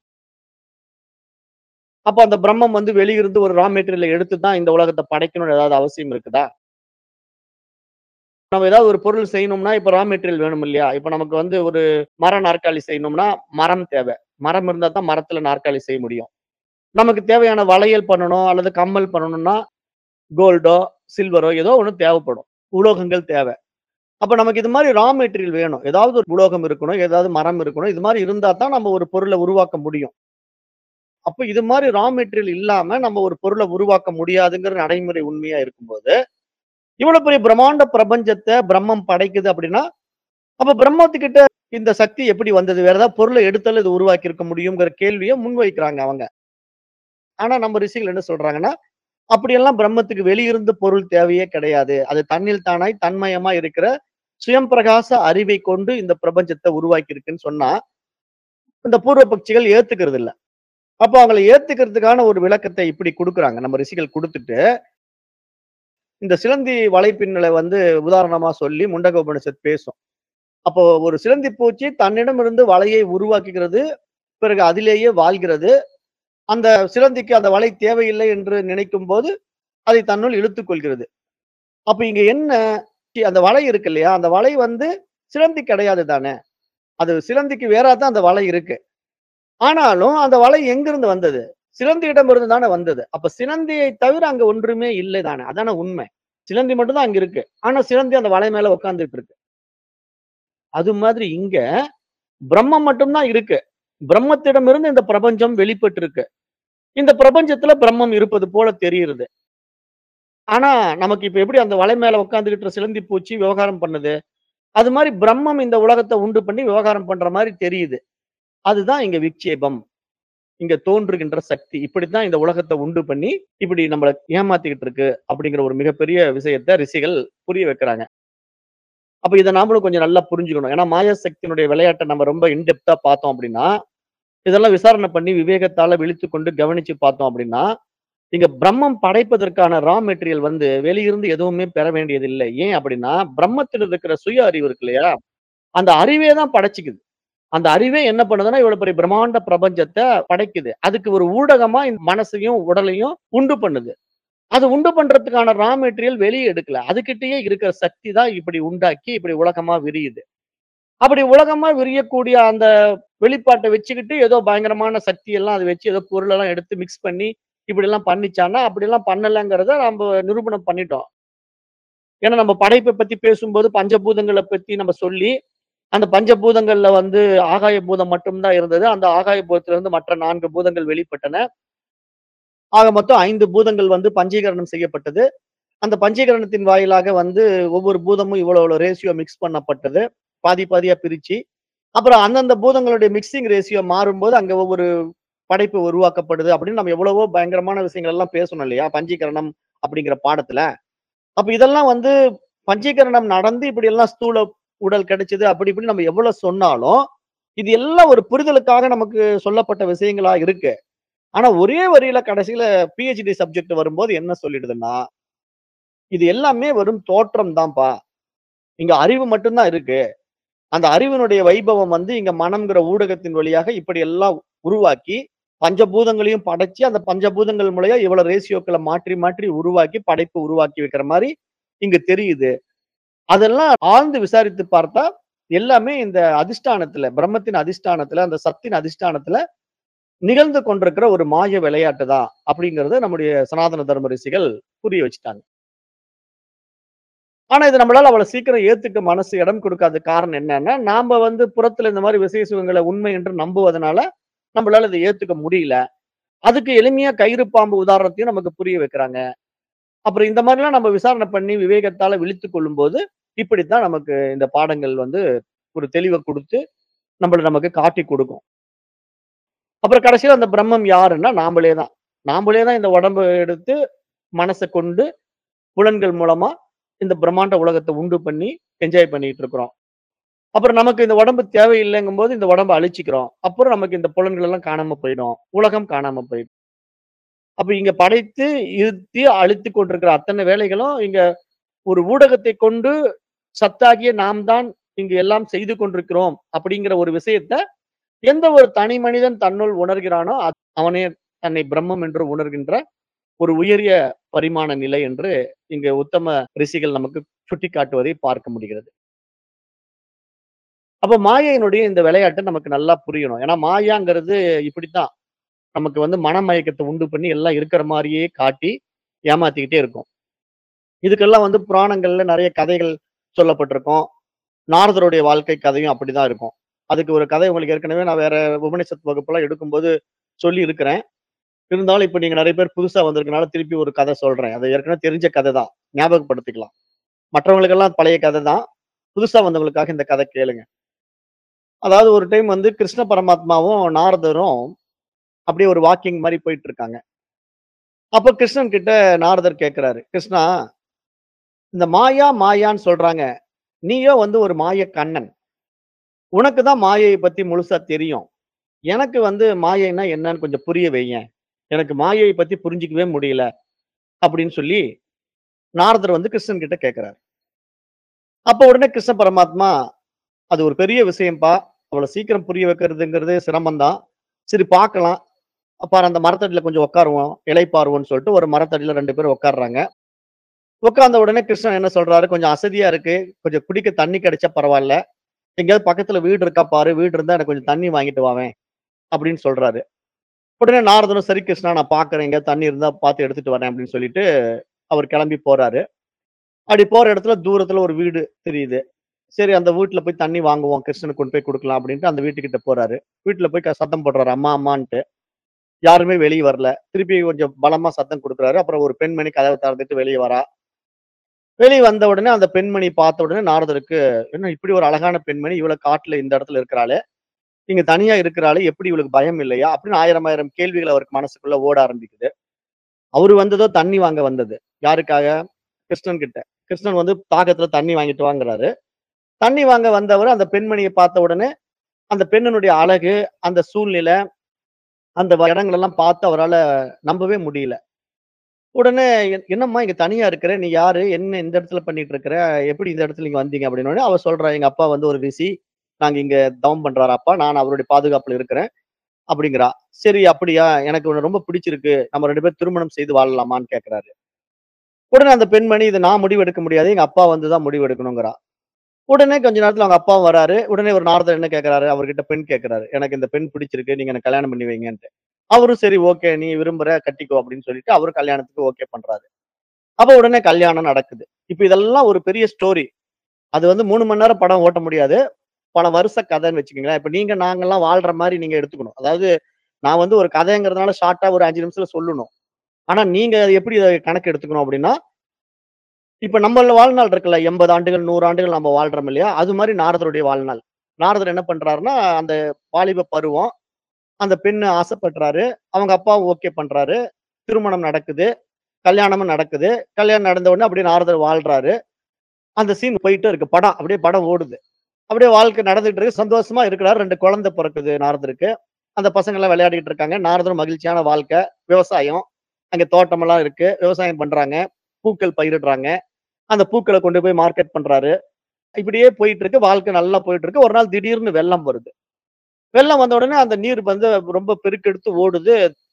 அப்ப அந்த பிரம்மம் வந்து வெளியிருந்து ஒரு ரா மெட்டீரியல எடுத்து தான் இந்த உலகத்த படைக்கணும்னு ஏதாவது அவசியம் இருக்குதா? நம்ம ஏதாவது ஒரு பொருள் செய்யணும்னா, இப்ப ரா மெட்டீரியல் வேணும் இல்லையா? இப்ப நமக்கு வந்து ஒரு மர நாற்காலி செய்யணும்னா, மரம் தேவை. மரம் இருந்தா தான் மரத்துல நாற்காலி செய்ய முடியும். நமக்கு தேவையான வளையல் பண்ணணும் அல்லது கம்மல் பண்ணணும்னா, கோல்டோ, சில்வரோ ஏதோ ஒண்ணு தேவைப்படும். உலோகங்கள் தேவை. அப்ப நமக்கு இது மாரி ரா மெட்டீரியல் வேணும். ஏதாவது ஒரு உலோகம் இருக்கணும், ஏதாவது மரம் இருக்கணும். இது மாரி இருந்தா தான் நம்ம ஒரு பொருள உருவாக்க முடியும். அப்ப இது மாரி ரா மெட்டீரியல் இல்லாம நம்ம ஒரு பொருள உருவாக்க முடியாதுங்கிற நடைமுறை உண்மையா இருக்கும்போது, இவ்வளவு பெரிய பிரம்மாண்ட பிரபஞ்சத்த பிரம்மம் படைக்குது அப்படின்னா, அப்ப பிரம்மத்துக்கிட்ட இந்த சக்தி எப்படி வந்தது? வேற ஏதாவது பொருள எடுத்தாலும் இது உருவாக்கி இருக்க முடியுங்கிற கேள்விய முன்வைக்கிறாங்க அவங்க. ஆனா நம்ம ரிஷிகள் என்ன சொல்றாங்கன்னா, அப்படியெல்லாம் பிரம்மத்துக்கு வெளியிருந்து பொருள் தேவையே கிடையாது. அது தன்னில் தானாய் தன்மயமா இருக்கிற சுயம் பிரகாச அறிவை கொண்டு இந்த பிரபஞ்சத்த உருவாக்கி இருக்குன்னு சொன்னா, இந்த பூர்வ பக்ஷிகள் ஏத்துக்கிறது இல்ல. அப்ப அவங்கள ஏத்துக்கிறதுக்கான ஒரு விளக்கத்த இப்படி குடுக்குறாங்க. நம்ம ரிஷிகள் குடுத்துட்டு, இந்த சிலந்தி வலைப்பின்னல வந்து உதாரணமா சொல்லி முண்டக உபனிஷத் பேசும். அப்போ ஒரு சிலந்தி பூச்சி தன்னிடமிருந்து வலையை உருவாக்குகிறது. பிறகு அதிலேயே வாழ்கிறது. அந்த சிலந்திக்கு அந்த வலை தேவையில்லை என்று நினைக்கும்போது, அதை தன்னுள் இழுத்துக் கொள்கிறது. அப்ப இங்க என்ன? சி அந்த வலை இருக்கு இல்லையா? அந்த வலை வந்து சிலந்தி கிடையாது தானே! அது சிலந்திக்கு வேறா தான் அந்த வலை இருக்கு. ஆனாலும் அந்த வலை எங்கிருந்து வந்தது? சிலந்தியிடமிருந்து தானே வந்தது. அப்ப சிலந்தியை தவிர அங்க ஒன்றுமே இல்லை தானே! அதானே உண்மை. சிலந்தி மட்டும் தான் அங்க இருக்கு. ஆனா சிலந்தி அந்த வலை மேல உட்கார்ந்துட்டு இருக்கு. அது மாதிரி இங்க பிரம்மம் மட்டும் தான் இருக்கு. பிரம்மத்திடமிருந்து இந்த பிரபஞ்சம் வெளிப்பட்டிருக்கு. இந்த பிரபஞ்சத்துல பிரம்மம் இருப்பது போல தெரியுறது. ஆனா, நமக்கு இப்ப எப்படி அந்த வலை மேல உட்கார்ந்துகிட்டு சிலந்தி பூச்சி விவகாரம் பண்ணுது? அது மாரி பிரம்மம் இந்த உலகத்த உண்டு பண்ணி விவகாரம் பண்ற மாரி தெரியுது. அதுதான் இங்க விக்ஷேபம். இங்க தோன்றுகின்ற சக்தி. இப்படித்தான் இந்த உலகத்த உண்டு பண்ணி, இப்படி நம்மள ஏமாத்திக்கிட்டு இருக்கு. அப்படிங்கிற ஒரு மிகப்பெரிய விஷயத்த ரிஷிகள் புரிய வைக்கிறாங்க. அப்ப இத நாமளும் கொஞ்சம் நல்லா புரிஞ்சுக்கணும். ஏன்னா, மாயா சக்தியினுடைய விளையாட்ட நம்ம ரொம்ப இன் டெப்த்தா பார்த்தோம் அப்படின்னா, இதெல்லாம் விசாரணை பண்ணி விவேகத்தால விழித்துக்கொண்டு கவனிச்சு பார்த்தோம் அப்படின்னா, இங்க பிரம்மம் படைப்பதற்கான ரா மெட்டீரியல் வந்து வெளியிருந்து எதுவுமே பெற வேண்டியதில்லை. ஏன் அப்படின்னா, பிரம்மத்தில் இருக்கிற சுய அறிவு இருக்கு இல்லையா? அந்த அறிவே தான் படைச்சுக்குது. அந்த அறிவே என்ன பண்ணுதுன்னா, இவ்வளவு பெரிய பிரம்மாண்ட பிரபஞ்சத்த படைக்குது. அதுக்கு ஒரு ஊடகமா இந்த மனசையும், உடலையும் உண்டு பண்ணுது. அது உண்டு பண்றதுக்கான ரா மெட்டீரியல் வெளிய எடுக்கல. அதுகிட்டயே இருக்கிற சக்தி தான் இப்படி உண்டாக்கி, இப்படி உலகமா விரியுது. அப்படி உலகமா விரியக்கூடிய அந்த வெளிப்பாட்ட வச்சுக்கிட்டு, ஏதோ பயங்கரமான சக்தி எல்லாம் அத வச்சு ஏதோ பொருளெல்லாம் எடுத்து மிக்ஸ் பண்ணி, இப்படிலாம் பண்ணிச்சான்னா, அப்படிலாம் பண்ணலங்கிறத நம்ப நிரூபணம் பண்ணிட்டோம். ஏன்னா நம்ம படைப்ப பத்தி பேசும்போது பஞ்சபூதங்கள பத்தி நம்ம சொல்லி, அந்த பஞ்சபூதங்கள்ல வந்து ஆகாய பூதம் மட்டும் தான் இருந்தது. அந்த ஆகாய பூதத்திலிருந்து மற்ற நான்கு பூதங்கள் வெளிப்பட்டன. ஆக மொத்தம் ஐந்து பூதங்கள் வந்து பஞ்சீகரணம் செய்யப்பட்டது. அந்த பஞ்சீகரணத்தின் வாயிலாக வந்து ஒவ்வொரு பூதமும் இவ்வளோ இவ்வளோ ரேஷியோ மிக்ஸ் பண்ணப்பட்டது. பாதி பாதியா பிரிச்சு. அப்புறம் அந்தந்த பூதங்களுடைய மிக்ஸிங் ரேஷியோ மாறும்போது, அங்க ஒவ்வொரு படைப்பு உருவாக்கப்படுது அப்படின்னு நம்ம எவ்வளவோ பயங்கரமான விஷயங்கள் எல்லாம் பேசணும் இல்லையா? பஞ்சீகரணம் அப்படிங்கிற பாடத்துல. அப்ப இதெல்லாம் வந்து பஞ்சீகரணம் நடந்து இப்படி எல்லாம் ஸ்தூல உடல் கிடைச்சது அப்படி இப்படின்னு நம்ம எவ்வளவு சொன்னாலும், இது எல்லாம் ஒரு புரிதலுக்காக நமக்கு சொல்லப்பட்ட விஷயங்களா இருக்கு. ஆனா ஒரே வரியில கடைசியில பிஹெச்டி சப்ஜெக்ட் வரும்போது என்ன சொல்லிடுதுன்னா, இது எல்லாமே வெறும் தோற்றம் தான்ப்பா. இங்க அறிவு மட்டும் தான் இருக்கு. அந்த அறிவினுடைய வைபவம் வந்து இங்க மனம்ங்கிற ஊடகத்தின் வழியாக இப்படி எல்லாம் உருவாக்கி, பஞ்சபூதங்களையும் படைச்சு, அந்த பஞ்சபூதங்கள் மூலியா இவ்வளவு ரேஷியோக்கள மாற்றி, மாற்றி உருவாக்கி, படைப்பு உருவாக்கி வைக்கிற மாரி இங்க தெரியுது. அதெல்லாம் ஆழ்ந்து விசாரித்து பார்த்தா, எல்லாமே இந்த அதிஷ்டானத்துல, பிரம்மத்தின் அதிஷ்டானத்துல, அந்த சத்தின் அதிஷ்டானத்துல நிகழ்ந்து கொண்டிருக்கிற ஒரு மாய விளையாட்டு தான். அப்படிங்கிறத நம்முடைய சனாதன தர்ம ரிஷிகள் புரிய வச்சுட்டாங்க. ஆனா, இது நம்மளால அவ்வளவு சீக்கிரம் ஏத்துக்க மனசு இடம் கொடுக்காத காரணம் என்னன்னா, நாம வந்து புறத்துல இந்த மாரி விசேஷ சுகங்கள உண்மை என்று நம்புவதனால, நம்மளால இத ஏத்துக்க முடியல. அதுக்கு எளிமையா கயிறு பாம்பு உதாரணத்தையும் நமக்கு புரிய வைக்கிறாங்க. அப்புறம் இந்த மாரிலாம் நம்ம விசாரணை பண்ணி விவேகத்தால விழித்துக் கொள்ளும்போது, இப்படித்தான் நமக்கு இந்த பாடங்கள் வந்து ஒரு தெளிவ குடுத்து, நம்மள நமக்கு காட்டிக் குடுக்கும். அப்புறம் கடைசியில அந்த பிரம்மம் யாருன்னா நாமளே தான். நாமளே தான் இந்த உடம்ப எடுத்து, மனச கொண்டு, புலன்கள் மூலமா இந்த பிரம்மாண்ட உலகத்த உண்டு பண்ணி, என்ஜாய் பண்ணிட்டு இருக்கிறோம். அப்புறம் நமக்கு இந்த உடம்பு தேவையில்லைங்கும்போது, இந்த உடம்ப அழிச்சுக்கிறோம். அப்புறம் நமக்கு இந்த புலன்கள் எல்லாம் காணாம போயிடும். உலகம் காணாம போயிடும். அப்ப இங்க படைத்து, இருத்தி, அழித்துக் கொண்டிருக்கிற அத்தன வேலைகளும் இங்க ஒரு ஊடகத்தை கொண்டு சத்தாகிய நாம் தான் இங்கு எல்லாம் செய்து கொண்டிருக்கிறோம். அப்படிங்கிற ஒரு விஷயத்த எந்த ஒரு தனி மனிதன் தன்னுள் உணர்கிறானோ, அத் அவனே தன்னை பிரம்மம் என்று உணர்கின்ற ஒரு உயரிய பரிமாண நிலை என்று இங்க உத்தம ரிஷிகள் நமக்கு சுட்டிக்காட்டுவதை பார்க்க முடிகிறது. அப்ப மாயையினுடைய இந்த விளையாட்டு நமக்கு நல்லா புரியணும். ஏன்னா மாயாங்கிறது இப்படித்தான். நமக்கு வந்து மனமயக்கத்த உண்டு பண்ணி எல்லாம் இருக்கிற மாரியே காட்டி ஏமாத்திக்கிட்டே இருக்கும். இதுக்கெல்லாம் வந்து புராணங்கள்ல நெறைய கதைகள் சொல்லப்பட்டிருக்கும். நாரதருடைய வாழ்க்கை கதையும் அப்படிதான் இருக்கும். அதுக்கு ஒரு கதை உங்களுக்கு ஏற்கனவே நான் வேற உபனிஷத் வகுப்புலாம் எடுக்கும்போது சொல்லி இருக்கிறேன். இருந்தாலும் இப்ப நீங்க நெறைய பேர் புதுசா வந்திருக்கனால திருப்பி ஒரு கதை சொல்றேன். அது ஏற்கனவே தெரிஞ்ச கதை தான். ஞாபகப்படுத்திக்கலாம். மற்றவங்களுக்கெல்லாம் பழைய கதை தான். புதுசா வந்தவங்களுக்காக இந்த கதை கேளுங்க. அதாவது ஒரு டைம் வந்து கிருஷ்ண பரமாத்மாவும், நாரதரும் அப்படியே ஒரு வாக்கிங் மாரி போயிட்டு இருக்காங்க. அப்ப கிருஷ்ணன் கிட்ட நாரதர் கேட்கிறாரு. "கிருஷ்ணா, இந்த மாயா, மாயான்னு சொல்றாங்க. நீயோ வந்து ஒரு மாய கண்ணன். உனக்கு தான் மாயைய பத்தி முழுசா தெரியும். எனக்கு வந்து மாயைன்னா என்னன்னு கொஞ்சம் புரிய வையேன். எனக்கு மாயைய பத்தி புரிஞ்சுக்கவே முடியல." அப்படின்னு சொல்லி நாரதர் வந்து கிருஷ்ணன் கிட்ட கேட்கிறாரு. அப்ப உடனே கிருஷ்ண பரமாத்மா, "அது ஒரு பெரிய விஷயம்ப்பா. அவ்வளவு சீக்கிரம் புரிய வைக்கிறதுங்கிறது சிரமம் தான். சரி பார்க்கலாம். அப்ப அந்த மரத்தடியில கொஞ்சம் உட்காருவோம், இளைப்பாறுவோம்ன்னு சொல்லிட்டு ஒரு மரத்தடியில ரெண்டு பேரும் உட்கார்றாங்க. உட்கார்ந்த உடனே கிருஷ்ணன் என்ன சொல்றாரு, "கொஞ்சம் அசதியா இருக்கு. கொஞ்சம் குடிக்க தண்ணி கிடைச்சா பரவால்ல. எங்கேயாவது பக்கத்துல வீடு இருக்கா பாரு. வீடு இருந்தா எனக்கு கொஞ்சம் தண்ணி வாங்கிட்டு வாவேன்." அப்படின்னு சொல்றாரு. உடனே நாரதரும், "சரி கிருஷ்ணா நான் பார்க்கிறேன். எங்கேயாவது தண்ணி இருந்தா பார்த்து எடுத்துட்டு வரேன்." அப்படின்னு சொல்லிட்டு அவர் கிளம்பி போறாரு. அப்படி போற இடத்துல தூரத்துல ஒரு வீடு தெரியுது. சரி அந்த வீட்ல போய் தண்ணி வாங்குவோம். கிருஷ்ணனுக்கு கொண்டு போய் குடுக்கலாம் அப்படின்ட்டு அந்த வீட்டுக்கிட்ட போறாரு. வீட்ல போய் க சத்தம் போடுறாரு, "அம்மா, அம்மான்ட்டு." யாருமே வெளிய வரல. திருப்பி கொஞ்சம் பலமா சத்தம் குடுக்குறாரு. அப்புறம் ஒரு பெண்மணி கதவ திறந்துட்டு வெளிய வரா. வெளிய வந்த உடனே அந்த பெண்மணி பார்த்த உடனே நாரதருக்கு, "என்ன இப்படி ஒரு அழகான பெண்மணி இவ்வளோ காட்டுல இந்த இடத்துல இருக்கிறாளே! இங்க தனியா இருக்கிறாளே! எப்படி இவளுக்கு பயம் இல்லையா?" அப்படின்னு ஆயிரம் ஆயிரம் கேள்விகள் அவருக்கு மனசுக்குள்ள ஓட ஆரம்பிக்குது. அவரு வந்ததோ தண்ணி வாங்க வந்தது. யாருக்காக? கிருஷ்ணன் கிட்ட. கிருஷ்ணன் வந்து தாகத்துல தண்ணி வாங்கிட்டு வாங்குறாரு. தண்ணி வாங்க வந்தவரு அந்த பெண்மணிய பார்த்த உடனே, அந்த பெண்ணினுடைய அழகு, அந்த சூழ்நிலை, அந்த வ இடங்களெல்லாம் பார்த்து அவரால நம்பவே முடியல. உடனே என் "என்னம்மா இங்க தனியா இருக்கிற? நீ யாரு? என்ன இந்த இடத்துல பண்ணிட்டு இருக்கிற? எப்படி இந்த இடத்துல நீங்க வந்தீங்க?" அப்படின்னோனே, அவ சொல்றா, "எங்க அப்பா வந்து ஒரு ரிஷி. நாங்க இங்க தவம் பண்றாரு அப்பா. நான் அவருடைய பாதுகாப்புல இருக்கிறேன்." அப்படிங்கிறா. "சரி அப்படியா? எனக்கு உன்ன ரொம்ப பிடிச்சிருக்கு. நம்ம ரெண்டு பேரும் திருமணம் செய்து வாழலாமான்னு?" கேட்கிறாரு. உடனே அந்த பெண்மணி, "இத நான் முடிவு எடுக்க முடியாது. எங்க அப்பா வந்து தான் முடிவு எடுக்கணுங்கிறா." உடனே கொஞ்ச நேரத்துல அவங்க அப்பாவும் வராரு. உடனே ஒரு நாரதர் என்ன கேட்கிறாரு, அவர்கிட்ட பெண் கேட்கிறாரு. "எனக்கு இந்த பெண் பிடிச்சிருக்கு. நீங்க எனக்கு கல்யாணம் பண்ணி வைங்கன்ட்டு." அவரும் சரி ஓகே. நீ விரும்புற கட்டிக்கோ அப்படின்னு சொல்லிட்டு அவரும் கல்யாணத்துக்கு ஓகே பண்றாரு. அப்ப உடனே கல்யாணம் நடக்குது. இப்ப இதெல்லாம் ஒரு பெரிய ஸ்டோரி. அது வந்து மூணு மணி நேரம் படம் ஓட்ட முடியாது. பல வருஷ கதைன்னு வச்சுக்கங்களேன். இப்ப நீங்க நாங்கலாம் வாழ்ற மாரி நீங்க எடுத்துக்கணும். அதாவது நான் வந்து ஒரு கதைங்கிறதுனால ஷார்ட்டா ஒரு அஞ்சு நிமிஷத்துல சொல்லணும். ஆனா நீங்க எப்படி இத கணக்கு எடுத்துக்கணும் அப்படின்னா, இப்ப நம்மள வாழ்நாள் இருக்குல்ல எண்பது ஆண்டுகள், நூறு ஆண்டுகள் நம்ம வாழ்றோம் இல்லையா? அது மாரி நாரதருடைய வாழ்நாள். நாரதர் என்ன பண்றாருன்னா, அந்த வாலிப பருவம். அந்த பெண்ணு ஆசைப்படுறாரு. அவங்க அப்பாவும் ஓகே பண்றாரு. திருமணம் நடக்குது. கல்யாணமும் நடக்குது. கல்யாணம் நடந்த உடனே அப்படியே நாரதர் வாழ்றாரு. அந்த சீன் போயிட்டே இருக்கு. படம் அப்படியே படம் ஓடுது. அப்படியே வாழ்க்கை நடந்துட்டு இருக்கு. சந்தோஷமா இருக்கிறாரு. ரெண்டு குழந்தை பொறக்குது நாரதருக்கு. அந்த பசங்கலாம் விளையாடிட்டு இருக்காங்க. நாரதரும் மகிழ்ச்சியான வாழ்க்கை. விவசாயம். அங்க தோட்டமெல்லாம் இருக்கு. விவசாயம் பண்றாங்க. பூக்கள் பயிரிடுறாங்க. அந்த பூக்கள கொண்டு போய் மார்க்கெட் பண்றாரு. இப்படியே போயிட்டு இருக்கு. வாழ்க்கை நல்லா போயிட்டு இருக்கு. ஒரு நாள் திடீர்னு வெள்ளம் வருது. வெள்ளம் வந்த உடனே அந்த நீர் வந்து ரொம்ப பெருக்கெடுத்து ஓடுது.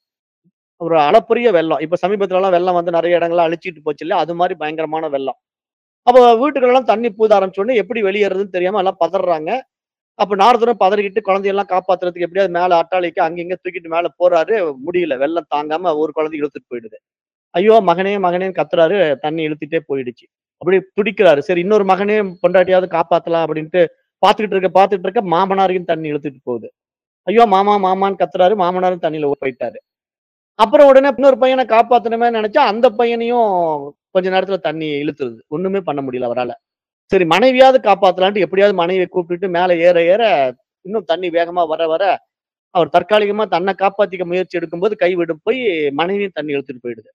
ஒரு அளப்பரிய வெள்ளம். இப்ப சமீபத்துலலாம் வெள்ளம் வந்து நெறைய இடங்கள்ல அழிச்சிட்டு போச்சு இல்லையா? அது மாரி பயங்கரமான வெள்ளம். அப்ப வீட்டுக்குள்ளலாம் தண்ணி பூத ஆரம்பிச்ச உடனே எப்படி வெளியேறதுன்னு தெரியாம எல்லாம் பதர்றாங்க. அப்ப நாரதரும் பதறிக்கிட்டு குழந்தையெல்லாம் காப்பாத்துறதுக்கு எப்படியாவது மேல அட்டாளிக்கு அங்க இங்க தூக்கிட்டு மேல போறாரு. முடியல. வெள்ளம் தாங்காம ஒரு குழந்தை இழுத்துட்டு போயிடுது. ஐயோ! மகனே மகனேன்னு கத்துறாரு. தண்ணி இழுத்துட்டே போயிடுச்சு. அப்படியே துடிக்கிறாரு. சரி இன்னொரு மகனே பொண்டாட்டியாவது காப்பாத்தலாம் அப்படின்ட்டு பாத்துக்கிட்டு இருக்க, பாத்துக்கிட்டு இருக்க மாமனாரையும் தண்ணி இழுத்துட்டு போகுது. ஐயோ! மாமா மாமான்னு கத்துறாரு. மாமனாரும் தண்ணியில போயிட்டாரு. அப்புறம் உடனே இன்னொரு பையன காப்பாத்தணுமே நெனச்சா, அந்த பையனையும் கொஞ்ச நேரத்துல தண்ணி இழுத்துருது. ஒண்ணுமே பண்ண முடியல அவரால. சரி மனைவியாவது காப்பாத்தலான்ட்டு எப்படியாவது மனைவிய கூப்பிட்டுட்டு மேல ஏற, ஏற இன்னும் தண்ணி வேகமா வர, வர அவர் தற்காலிகமா தன்ன காப்பாத்திக்க முயற்சி எடுக்கும்போது கைவிட்டு போய் மனைவியும் தண்ணி இழுத்துட்டு போயிடுது.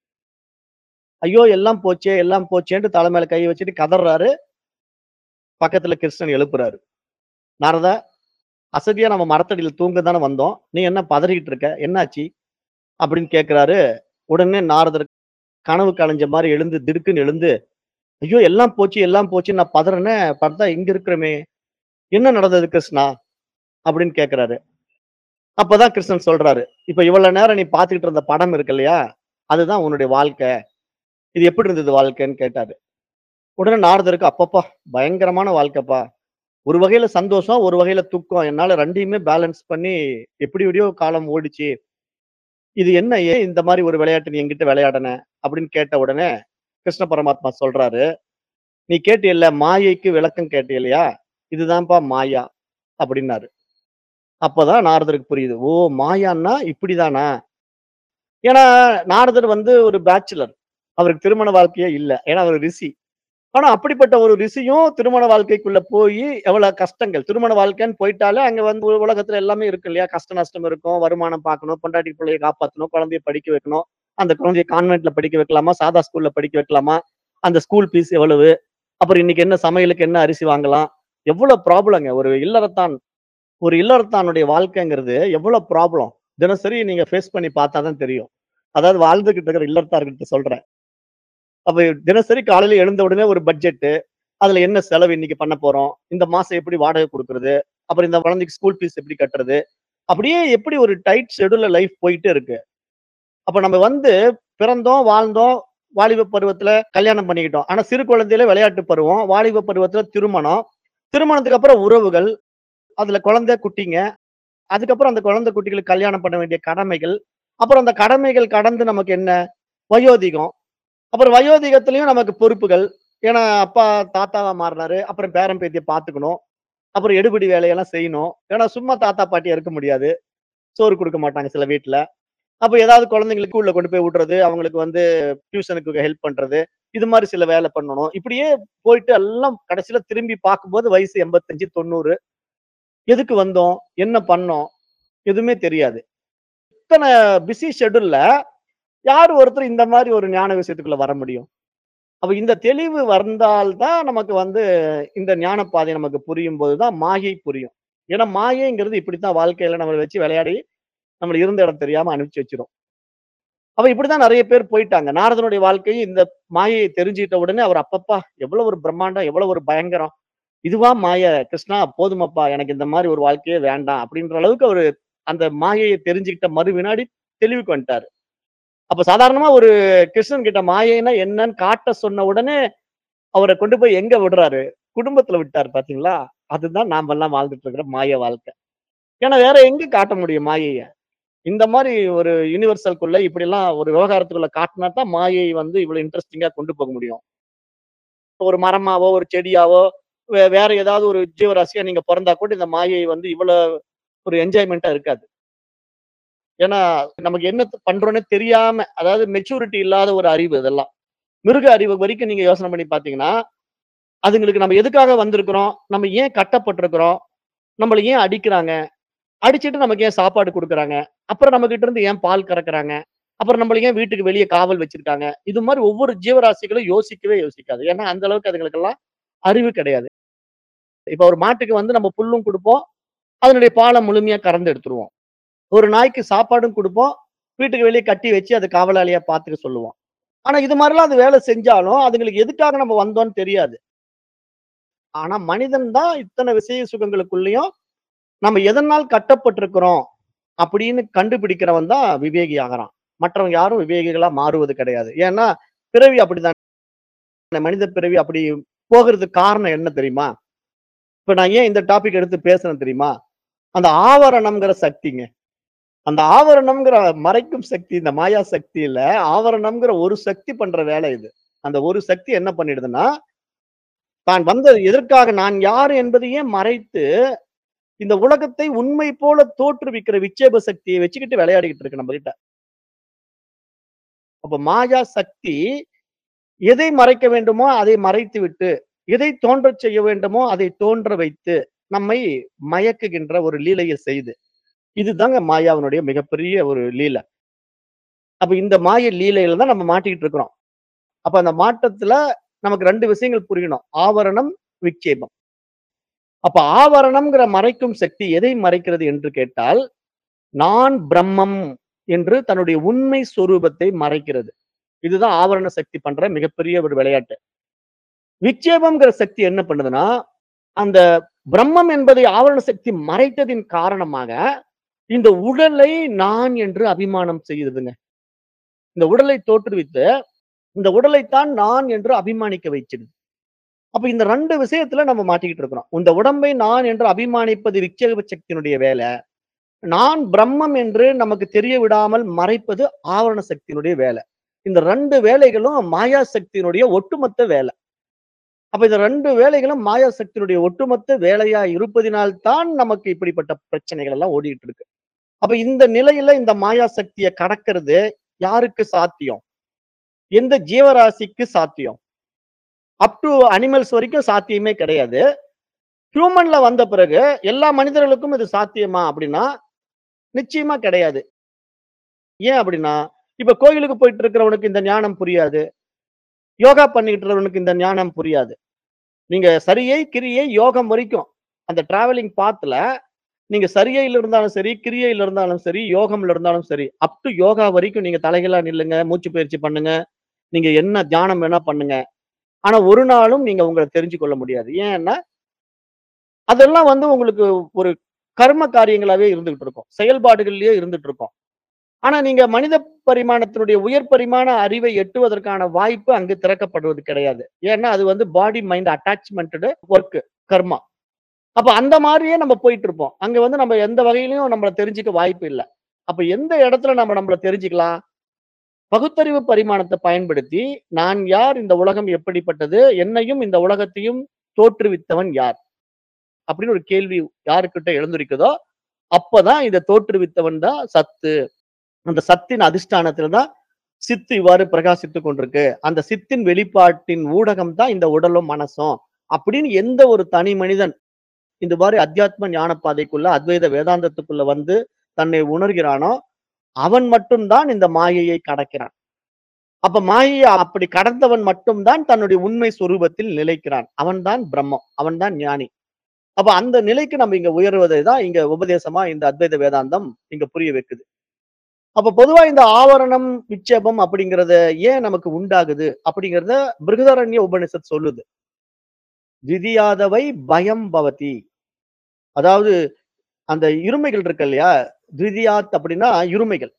ஐயோ! எல்லாம் போச்சே, எல்லாம் போச்சேன்ட்டு தல மேல கை வச்சுட்டு கதர்றாரு. பக்கத்துல கிருஷ்ணன் எழுப்புறாரு. "நாரதா, அசதியா நம்ம மரத்தடியில தூங்க தானே வந்தோம். நீ என்ன பதறிக்கிட்டு இருக்க? என்னாச்சு?" அப்படின்னு கேட்கிறாரு. உடனே நாரதர் கனவு கலைஞ்ச மாரி எழுந்து திடுக்குன்னு எழுந்து, ஐயோ! எல்லாம் போச்சு, எல்லாம் போச்சுன்னு நான் பதறினேன். பார்த்தா இங்க இருக்கிறோமே! என்ன நடந்தது கிருஷ்ணா? அப்படின்னு கேட்கிறாரு. அப்பதான் கிருஷ்ணன் சொல்றாரு. இப்ப இவ்வளவு நேரம் நீ பார்த்துக்கிட்டு இருந்த படம் இருக்கு இல்லையா? அதுதான் உன்னுடைய வாழ்க்கை. இது எப்படி இருந்தது வாழ்க்கைன்னு கேட்டாரு. உடனே நாரதருக்கு, அப்பப்பா! பயங்கரமான வாழ்க்கைப்பா. ஒரு வகையில சந்தோஷம், ஒரு வகையில துக்கம். என்னால ரெண்டுமே பேலன்ஸ் பண்ணி எப்படி எப்படியோ காலம் ஓடிச்சு. இது என்ன? ஏன் இந்த மாரி ஒரு விளையாட்டு நீ என்கிட்ட விளையாடுன? அப்படின்னு கேட்ட உடனே கிருஷ்ண பரமாத்மா சொல்றாரு. நீ கேட்டியல்ல, மாயைக்கு விளக்கம் கேட்டியல்லையா? இதுதான்ப்பா மாயா அப்டின்னாரு. அப்பதான் நாரதருக்கு புரியுது. ஓ! மாயான்னா இப்படிதானா? ஏன்னா, நாரதர் வந்து ஒரு பேச்சுலர். அவருக்கு திருமண வாழ்க்கையே இல்ல. ஏன்னா, அவர் ரிஷி. ஆனா, அப்படிப்பட்ட ஒரு ரிஷியும் திருமண வாழ்க்கைக்குள்ள போயி எவ்வளவு கஷ்டங்கள். திருமண வாழ்க்கைன்னு போயிட்டாலே, அங்க வந்து உ- உலகத்துல எல்லாமே இருக்கு இல்லையா? கஷ்ட நஷ்டம் இருக்கும். வருமானம் பார்க்கணும். பொண்டாட்டி பிள்ளைய காப்பாத்தணும். குழந்தைய படிக்க வைக்கணும். அந்த குழந்தைய கான்வென்ட்ல படிக்க வைக்கலாமா? சாதா ஸ்கூல்ல படிக்க வைக்கலாமா? அந்த ஸ்கூல் ஃபீஸ் எவ்வளவு? அப்புறம் இன்னைக்கு என்ன சமையலுக்கு என்ன அரிசி வாங்கலாம்? எவ்வளவு ப்ராப்ளங்க. ஒரு இல்லறத்தான் ஒரு இல்லறத்தானுடைய வாழ்க்கைங்கிறது எவ்வளவு ப்ராப்ளம். தினசரி நீங்க ஃபேஸ் பண்ணி பார்த்தா தான் தெரியும். அதாவது வாழ்ந்துகிட்டு இருக்கிற இல்லறத்தார்கிட்ட சொல்றேன். அப்ப தினசரி காலையில எழுந்த உடனே ஒரு பட்ஜெட்டு. அதுல என்ன செலவு இன்னைக்கு பண்ண போறோம்? இந்த மாசம் எப்படி வாடகை குடுக்குறது? அப்புறம் இந்த குழந்தைக்கு ஸ்கூல் ஃபீஸ் எப்படி கட்டுறது? அப்படியே எப்படி ஒரு டைட் ஷெட்யூல்ல லைஃப் போயிட்டே இருக்கு. அப்ப நம்ம வந்து பிறந்தோம், வாழ்ந்தோம், வாலிப பருவத்துல கல்யாணம் பண்ணிக்கிட்டோம். ஆனா சிறு குழந்தையில விளையாட்டு பருவம், வாலிப பருவத்துல திருமணம், திருமணத்துக்கு அப்புறம் உறவுகள், அதுல குழந்தை, குட்டிங்க. அதுக்கப்புறம் அந்த குழந்தை குட்டிகளுக்கு கல்யாணம் பண்ண வேண்டிய கடமைகள். அப்புறம் அந்த கடமைகள் கடந்து நமக்கு என்ன? வயோதிகம். அப்புறம் வயோதிகத்திலயும் நமக்கு பொறுப்புகள். ஏன்னா அப்பா தாத்தாவா மாறுனாரு. அப்புறம் பேரன் பேத்திய பார்த்துக்கணும். அப்புறம் எடுபிடி வேலையெல்லாம் செய்யணும். ஏன்னா சும்மா தாத்தா, பாட்டியா இருக்க முடியாது. சோறு குடுக்க மாட்டாங்க சில வீட்ல. அப்ப ஏதாவது குழந்தைங்களுக்கு ஸ்கூல்ல கொண்டு போய் விடுறது, அவங்களுக்கு வந்து டியூஷனுக்கு ஹெல்ப் பண்றது, இது மாரி சில வேலை பண்ணணும். இப்படியே போயிட்டு எல்லாம் கடைசியில திரும்பி பார்க்கும்போது வயசு எண்பத்தி ஐந்து, தொண்ணூறு. எதுக்கு வந்தோம்? என்ன பண்ணோம்? எதுவுமே தெரியாது. இத்தன பிஸி ஷெட்யூல்ல யார் ஒருத்தர் இந்த மாரி ஒரு ஞான விஷயத்துக்குள்ள வர முடியும்? அப்ப இந்த தெளிவு வந்தால் தான் நமக்கு வந்து இந்த ஞான பாதை நமக்கு புரியும்போது தான் மாயை புரியும். ஏன்னா மாயைங்கிறது இப்படித்தான் வாழ்க்கையில நம்மள வச்சு விளையாடி, நம்மள இருந்த இடம் தெரியாம அனுப்பிச்சு வச்சுரும். அப்ப இப்படித்தான் நெறைய பேர் போயிட்டாங்க. நாரதனுடைய வாழ்க்கை இந்த மாயையை தெரிஞ்சுக்கிட்ட உடனே அவர் அப்பப்பா! எவ்வளவு ஒரு பிரம்மாண்டம், எவ்வளவு ஒரு பயங்கரம். இதுவா மாய? கிருஷ்ணா போதுமப்பா! எனக்கு இந்த மாரி ஒரு வாழ்க்கையே வேண்டாம். அப்படின்ற அளவுக்கு அவரு அந்த மாயையை தெரிஞ்சுக்கிட்ட மறு வினாடி தெளிவுக்கு வந்துட்டாரு. அப்ப சாதாரணமா ஒரு கிருஷ்ணன் கிட்ட மாயைன்னா என்னன்னு காட்ட சொன்ன உடனே, அவர கொண்டு போய் எங்க விடுறாரு? குடும்பத்துல விட்டாரு பார்த்தீங்களா? அதுதான் நாமெல்லாம் வாழ்ந்துட்டு இருக்கிற மாய வாழ்க்கை. ஏன்னா வேற எங்க காட்ட முடியும் மாயைய? இந்த மாரி ஒரு யுனிவர்சல்குள்ள இப்படிலாம் ஒரு விவகாரத்துக்குள்ள காட்டுனா தான் மாயை வந்து இவ்வளவு இன்ட்ரஸ்டிங்கா கொண்டு போக முடியும். ஒரு மரமாவோ, ஒரு செடியாவோ, வே வேற ஏதாவது ஒரு ஜீவராசியா நீங்க பொறந்தா கூட இந்த மாயை வந்து இவ்வளோ ஒரு என்ஜாய்மென்ட்டா இருக்காது. ஏன்னா, நமக்கு என்ன பண்றோம்னே தெரியாம, அதாவது மெச்சூரிட்டி இல்லாத ஒரு அறிவு இதெல்லாம். மிருக அறிவு வரைக்கும் நீங்க யோசனை பண்ணி பார்த்தீங்கன்னா, அதுங்களுக்கு நம்ம எதுக்காக வந்திருக்கிறோம்? நம்ம ஏன் கட்டப்பட்டிருக்கிறோம்? நம்மள ஏன் அடிக்கிறாங்க? அடிச்சுட்டு நமக்கு ஏன் சாப்பாடு குடுக்குறாங்க? அப்புறம் நம்மகிட்ட இருந்து ஏன் பால் கறக்குறாங்க? அப்புறம் நம்மள ஏன் வீட்டுக்கு வெளிய காவல் வச்சிருக்காங்க? இது மாரி ஒவ்வொரு ஜீவராசிகளும் யோசிக்கவே யோசிக்காது. ஏன்னா, அந்த அளவுக்கு அதுங்களுக்கெல்லாம் அறிவு கிடையாது. இப்ப ஒரு மாட்டுக்கு வந்து நம்ம புல்லும் குடுப்போம். அதனுடைய பால முழுமையா கறந்து எடுத்துருவோம். ஒரு நாய்க்கு சாப்பாடும் குடுப்போம். வீட்டுக்கு வெளிய கட்டி வச்சு அது காவலாளியா பார்த்துக்க சொல்லுவோம். ஆனா, இது மாரிலாம் அது வேலை செஞ்சாலும், அதுங்களுக்கு எதுக்காக நம்ம வந்தோம்ன்னு தெரியாது. ஆனா, மனிதன் தான் இத்தன விஷய சுகங்களுக்குள்ளயும், நம்ம எதனால் கட்டப்பட்டிருக்கிறோம் அப்படின்னு கண்டுபிடிக்கிறவன் தான் விவேகி ஆகுறான். மற்றவங்க யாரும் விவேகிகளா மாறுவது கிடையாது. ஏன்னா, பிறவி அப்படிதான். மனித பிறவி அப்படி போகுறதுக்கு காரணம் என்ன தெரியுமா? இப்ப நான் ஏன் இந்த டாபிக் எடுத்து பேசுறேன் தெரியுமா? அந்த ஆவரணம்ங்கிற சக்திங்க. அந்த ஆவரணம்ங்கிற மறைக்கும் சக்தி, இந்த மாயா சக்தியில ஆவரணம்ங்கிற ஒரு சக்தி பண்ற வேலை இது. அந்த ஒரு சக்தி என்ன பண்ணிடுதுன்னா, தான் வந்தது எதற்காக, நான் யார் என்பதையே மறைத்து, இந்த உலகத்தை உண்மை போல தோற்றுவிக்கிற விட்சேப சக்தியை வச்சுக்கிட்டு விளையாடிக்கிட்டு இருக்கு நம்மகிட்ட. அப்ப மாயா சக்தி எதை மறைக்க வேண்டுமோ அதை மறைத்துவிட்டு, எதை தோன்றச் செய்ய வேண்டுமோ அதை தோன்ற வைத்து, நம்மை மயக்குகின்ற ஒரு லீலைய செய்து. இதுதாங்க மாயாவினுடைய மிகப்பெரிய ஒரு லீலை. அப்ப இந்த மாய லீலையில தான் நம்ம மாட்டிக்கிட்டு இருக்கிறோம். அப்ப அந்த மாற்றத்துல நமக்கு ரெண்டு விஷயங்கள் புரியணும். ஆவரணம், விட்சேபம். அப்ப ஆவரணம்ங்கிற மறைக்கும் சக்தி எதை மறைக்கிறது என்று கேட்டால், நான் பிரம்மம் என்று தன்னுடைய உண்மை சொரூபத்தை மறைக்கிறது. இதுதான் ஆவரண சக்தி பண்ற மிகப்பெரிய ஒரு விளையாட்டு. விட்சேபம்ங்கிற சக்தி என்ன பண்ணுதுன்னா, அந்த பிரம்மம் என்பதை ஆவரண சக்தி மறைத்ததின் காரணமாக, இந்த உடலை நான் என்று அபிமானம் செய்யுதுங்க. இந்த உடலை தோற்றுவித்து, இந்த உடலைத்தான் நான் என்று அபிமானிக்க வைச்சிடுது. அப்ப இந்த ரெண்டு விஷயத்துல நம்ம மாட்டிக்கிட்டு இருக்கிறோம். இந்த உடம்பை நான் என்று அபிமானிப்பது விட்சேப சக்தியினுடைய வேலை. நான் பிரம்மம் என்று நமக்கு தெரிய விடாமல் மறைப்பது ஆவரண சக்தியினுடைய வேலை. இந்த ரெண்டு வேலைகளும் மாயா சக்தியினுடைய ஒட்டுமொத்த வேலை. அப்ப இந்த ரெண்டு வேலைகளும் மாயா சக்தியினுடைய ஒட்டுமொத்த வேலையா இருப்பதினால் தான் நமக்கு இப்படிப்பட்ட பிரச்சனைகள் எல்லாம் ஓடிட்டு இருக்கு. அப்ப இந்த நிலையில இந்த மாயா சக்திய கடக்கிறது யாருக்கு சாத்தியம்? எந்த ஜீவராசிக்கு சாத்தியம்? அப் டூ அனிமல்ஸ் வரைக்கும் சாத்தியமே கிடையாது. ஹியூமன்ல வந்த பிறகு எல்லா மனிதர்களுக்கும் இது சாத்தியமா அப்படின்னா, நிச்சயமா கிடையாது. ஏன் அப்படின்னா, இப்ப கோயிலுக்கு போயிட்டு இருக்கிறவனுக்கு இந்த ஞானம் புரியாது. யோகா பண்ணிட்டு இருக்கிறவனுக்கு இந்த ஞானம் புரியாது. நீங்க சரியை, கிரியை, யோகம் வரைக்கும் அந்த டிராவலிங் பாத்ல நீங்க சரிகையில இருந்தாலும் சரி, கிரியையில இருந்தாலும் சரி, யோகம்ல இருந்தாலும் சரி, அப் டூ யோகா வரைக்கும் நீங்க தலைகீழா நில்லுங்க, மூச்சு பயிற்சி பண்ணுங்க. நீங்க என்ன தியானம் வேணா பண்ணுங்க. ஆனா ஒரு நாளும் நீங்க உங்கள தெரிஞ்சு கொள்ள முடியாது. ஏன்னா, அதெல்லாம் வந்து உங்களுக்கு ஒரு கர்ம காரியங்களாவே இருந்துகிட்டு இருக்கும். செயல்பாடுகள்லயே இருந்துட்டு இருக்கும். ஆனா நீங்க மனித பரிமாணத்தினுடைய உயர் பரிமாண அறிவை எட்டுவதற்கான வாய்ப்பு அங்கு திறக்கப்படுவது கிடையாது. ஏன்னா அது வந்து பாடி மைண்ட் அட்டாச்மென்டட் வொர்க் கர்மா. அப்ப அந்த மாரியே நம்ம போயிட்டு இருப்போம். அங்க வந்து நம்ம எந்த வகையிலயும் நம்மள தெரிஞ்சுக்க வாய்ப்பு இல்ல. அப்ப எந்த இடத்துல நம்ம நம்மள தெரிஞ்சுக்கலாம்? பகுத்தறிவு பரிமாணத்த பயன்படுத்தி, நான் யார்? இந்த உலகம் எப்படிப்பட்டது? என்னையும் இந்த உலகத்தையும் தோற்றுவித்தவன் யார்? அப்படின்னு ஒரு கேள்வி யாருக்கிட்ட எழுந்திருக்குதோ, அப்பதான் இத தோற்றுவித்தவன் தான் சத்து. அந்த சத்தின் அதிஷ்டானத்துல தான் சித்து இவ்வாறு பிரகாசித்துக் கொண்டிருக்கு. அந்த சித்தின் வெளிப்பாட்டின் ஊடகம் தான் இந்த உடலும், மனசும். அப்படின்னு எந்த ஒரு தனி மனிதன் இந்த மாரி அத்தியாத்ம ஞான பாதைக்குள்ள, அத்வைத வேதாந்தத்துக்குள்ள வந்து தன்னை உணர்கிறானோ, அவன் மட்டும் தான் இந்த மாயையை கடக்கிறான். அப்ப மாயையை அப்படி கடந்தவன் மட்டும் தான் தன்னுடைய உண்மை சொரூபத்தில் நிலைக்கிறான். அவன் தான் பிரம்மம். அவன் தான் ஞானி. அப்ப அந்த நிலைக்கு நம்ம இங்க உயர்வதை தான் இங்க உபதேசமா இந்த அத்வைத வேதாந்தம் இங்க புரிய வைக்குது. அப்ப பொதுவா இந்த ஆவரணம், விட்சேபம் அப்படிங்கிறத ஏன் நமக்கு உண்டாகுது? அப்படிங்கிறத பிருகதாரண்ய உபனிஷத் சொல்லுது. "திதியாதவை பயம் பவதி." அதாவது அந்த இருமைகள் இருக்கு இல்லையா? "த்விதியாத்" அப்படின்னா இருமைகள்.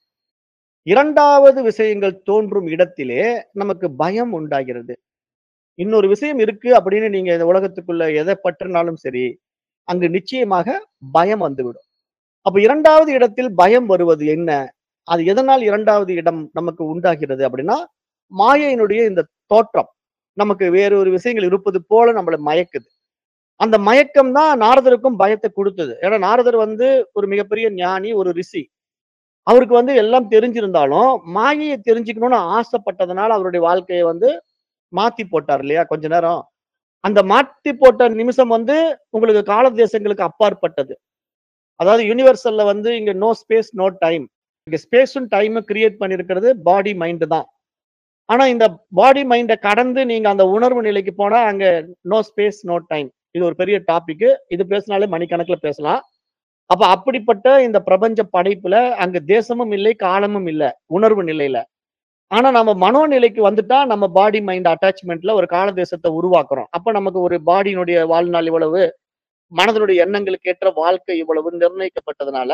இரண்டாவது விஷயங்கள் தோன்றும் இடத்திலே நமக்கு பயம் உண்டாகிறது. இன்னொரு விஷயம் இருக்கு அப்படின்னு நீங்க இந்த உலகத்துக்குள்ள எத பற்றினாலும் சரி, அங்கு நிச்சயமாக பயம் வந்துவிடும். அப்ப இரண்டாவது இடத்தில் பயம் வருவது என்ன? அது எதனால் இரண்டாவது இடம் நமக்கு உண்டாகிறது அப்படின்னா, மாயையினுடைய இந்த தோற்றம். நமக்கு வேறு ஒரு விஷயங்கள் இருப்பது போல நம்மள மயக்குது. அந்த மயக்கம் தான் நாரதருக்கும் பயத்த குடுத்தது. ஏன்னா நாரதர் வந்து ஒரு மிகப்பெரிய ஞானி, ஒரு ரிஷி. அவருக்கு வந்து எல்லாம் தெரிஞ்சிருந்தாலும், மாயைய தெரிஞ்சுக்கணும்னு ஆசைப்பட்டதனால அவருடைய வாழ்க்கைய வந்து மாத்தி போட்டார் இல்லையா? கொஞ்ச நேரம். அந்த மாத்தி போட்ட நிமிஷம் வந்து உங்களுக்கு கால தேசங்களுக்கு அப்பாற்பட்டது. அதாவது யுனிவர்சல்ல வந்து இங்க நோ ஸ்பேஸ், நோ டைம். இங்க ஸ்பேஸும் டைமும் கிரியேட் பண்ணியிருக்கிறது பாடி, மைண்ட் தான். ஆனா இந்த பாடி, மைண்ட கடந்து நீங்க அந்த உணர்வு நிலைக்கு போனா, அங்க நோ ஸ்பேஸ், நோ டைம். இது ஒரு பெரிய டாபிக்கு. இது பேசினாலே மணிக்கணக்குல பேசலாம். அப்ப அப்படிப்பட்ட இந்த பிரபஞ்ச படைப்புல அங்க தேசமும் இல்லை, காலமும் இல்ல. உணர்வு நிலையில. ஆனா நம்ம மனோநிலைக்கு வந்துட்டா, நம்ம பாடி, மைண்ட் அட்டாச்மென்ட்ல ஒரு கால தேசத்த உருவாக்குறோம். அப்ப நமக்கு ஒரு பாடியினுடைய வாழ்நாள் இவ்வளவு, மனதனுடைய எண்ணங்களுக்கு ஏற்ற வாழ்க்கை இவ்வளவு நிர்ணயிக்கப்பட்டதுனால,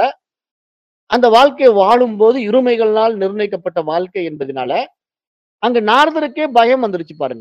அந்த வாழ்க்கைய வாழும்போது இருமைகளால் நிர்ணயிக்கப்பட்ட வாழ்க்கை என்பதனால, அங்க நாரதருக்கே பயம் வந்துருச்சு பாருங்க.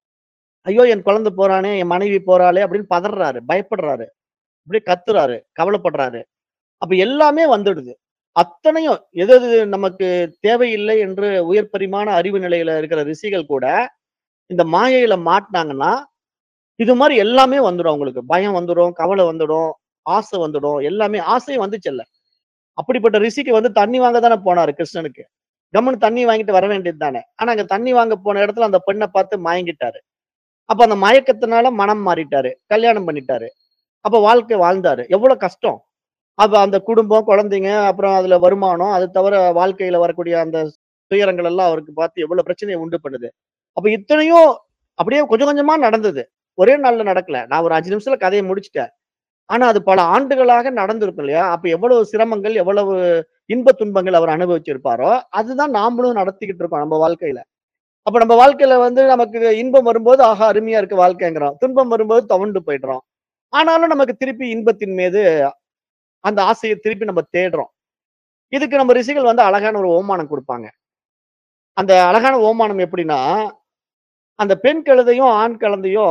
ஐயோ! என் குழந்தை போறானே, என் மனைவி போறாளே அப்படின்னு பதர்றாரு, பயப்படுறாரு. அப்படியே கத்துறாரு, கவலைப்படுறாரு. அப்ப எல்லாமே வந்துடுது. அத்தனையும் எது எது நமக்கு தேவையில்லை என்று உயர் பரிமாண அறிவு நிலையில இருக்கிற ரிஷிகள் கூட, இந்த மாயையில மாட்னாங்கன்னா, இது மாரி எல்லாமே வந்துரும் அவங்களுக்கு. பயம் வந்துரும், கவலை வந்துடும், ஆசை வந்துடும். எல்லாமே ஆசையும் வந்துச்சுல்ல. அப்படிப்பட்ட ரிஷிக்கு வந்து தண்ணி வாங்க தானே போனாரு கிருஷ்ணனுக்கு. கம்முனு தண்ணி வாங்கிட்டு வர வேண்டியது தானே. ஆனா அங்க தண்ணி வாங்க போன இடத்துல அந்த பெண்ண பார்த்து மயங்கிட்டாரு. அப்ப அந்த மயக்கத்தினால மனம் மாறிட்டாரு. கல்யாணம் பண்ணிட்டாரு. அப்ப வாழ்க்கை வாழ்ந்தாரு. எவ்வளவு கஷ்டம். அப்ப அந்த குடும்பம், குழந்தைங்க, அப்புறம் அதுல வருமானம், அது தவிர வாழ்க்கையில வரக்கூடிய அந்த துயரங்கள் எல்லாம் அவருக்கு பார்த்து எவ்வளவு பிரச்சனைய உண்டு பண்ணுது. அப்ப இத்தனையும் அப்படியே கொஞ்சம் கொஞ்சமா நடந்தது. ஒரே நாள்ல நடக்கல. நான் ஒரு ஐந்து நிமிஷத்துல கதைய முடிச்சுட்டேன். ஆனா அது பல ஆண்டுகளாக நடந்திருக்கும் இல்லையா? அப்ப எவ்வளவு சிரமங்கள், எவ்வளவு இன்ப துன்பங்கள் அவர் அனுபவிச்சிருப்பாரோ, அதுதான் நாமளும் நடத்திக்கிட்டு இருக்கோம் நம்ம வாழ்க்கையில. அப்ப நம்ம வாழ்க்கையில வந்து நமக்கு இன்பம் வரும்போது, ஆஹா அருமையா இருக்கு வாழ்க்கைங்கிறோம். துன்பம் வரும்போது துவண்டு போயிடுறோம். ஆனாலும் நமக்கு திருப்பி இன்பத்தின் மீது அந்த ஆசைய திருப்பி நம்ம தேடுறோம். இதுக்கு நம்ம ரிஷிகள் வந்து அழகான ஒரு ஓமானம் குடுப்பாங்க. அந்த அழகான ஓமானம் எப்படின்னா, அந்த பெண் கழுதையும், ஆண் கழுதையும்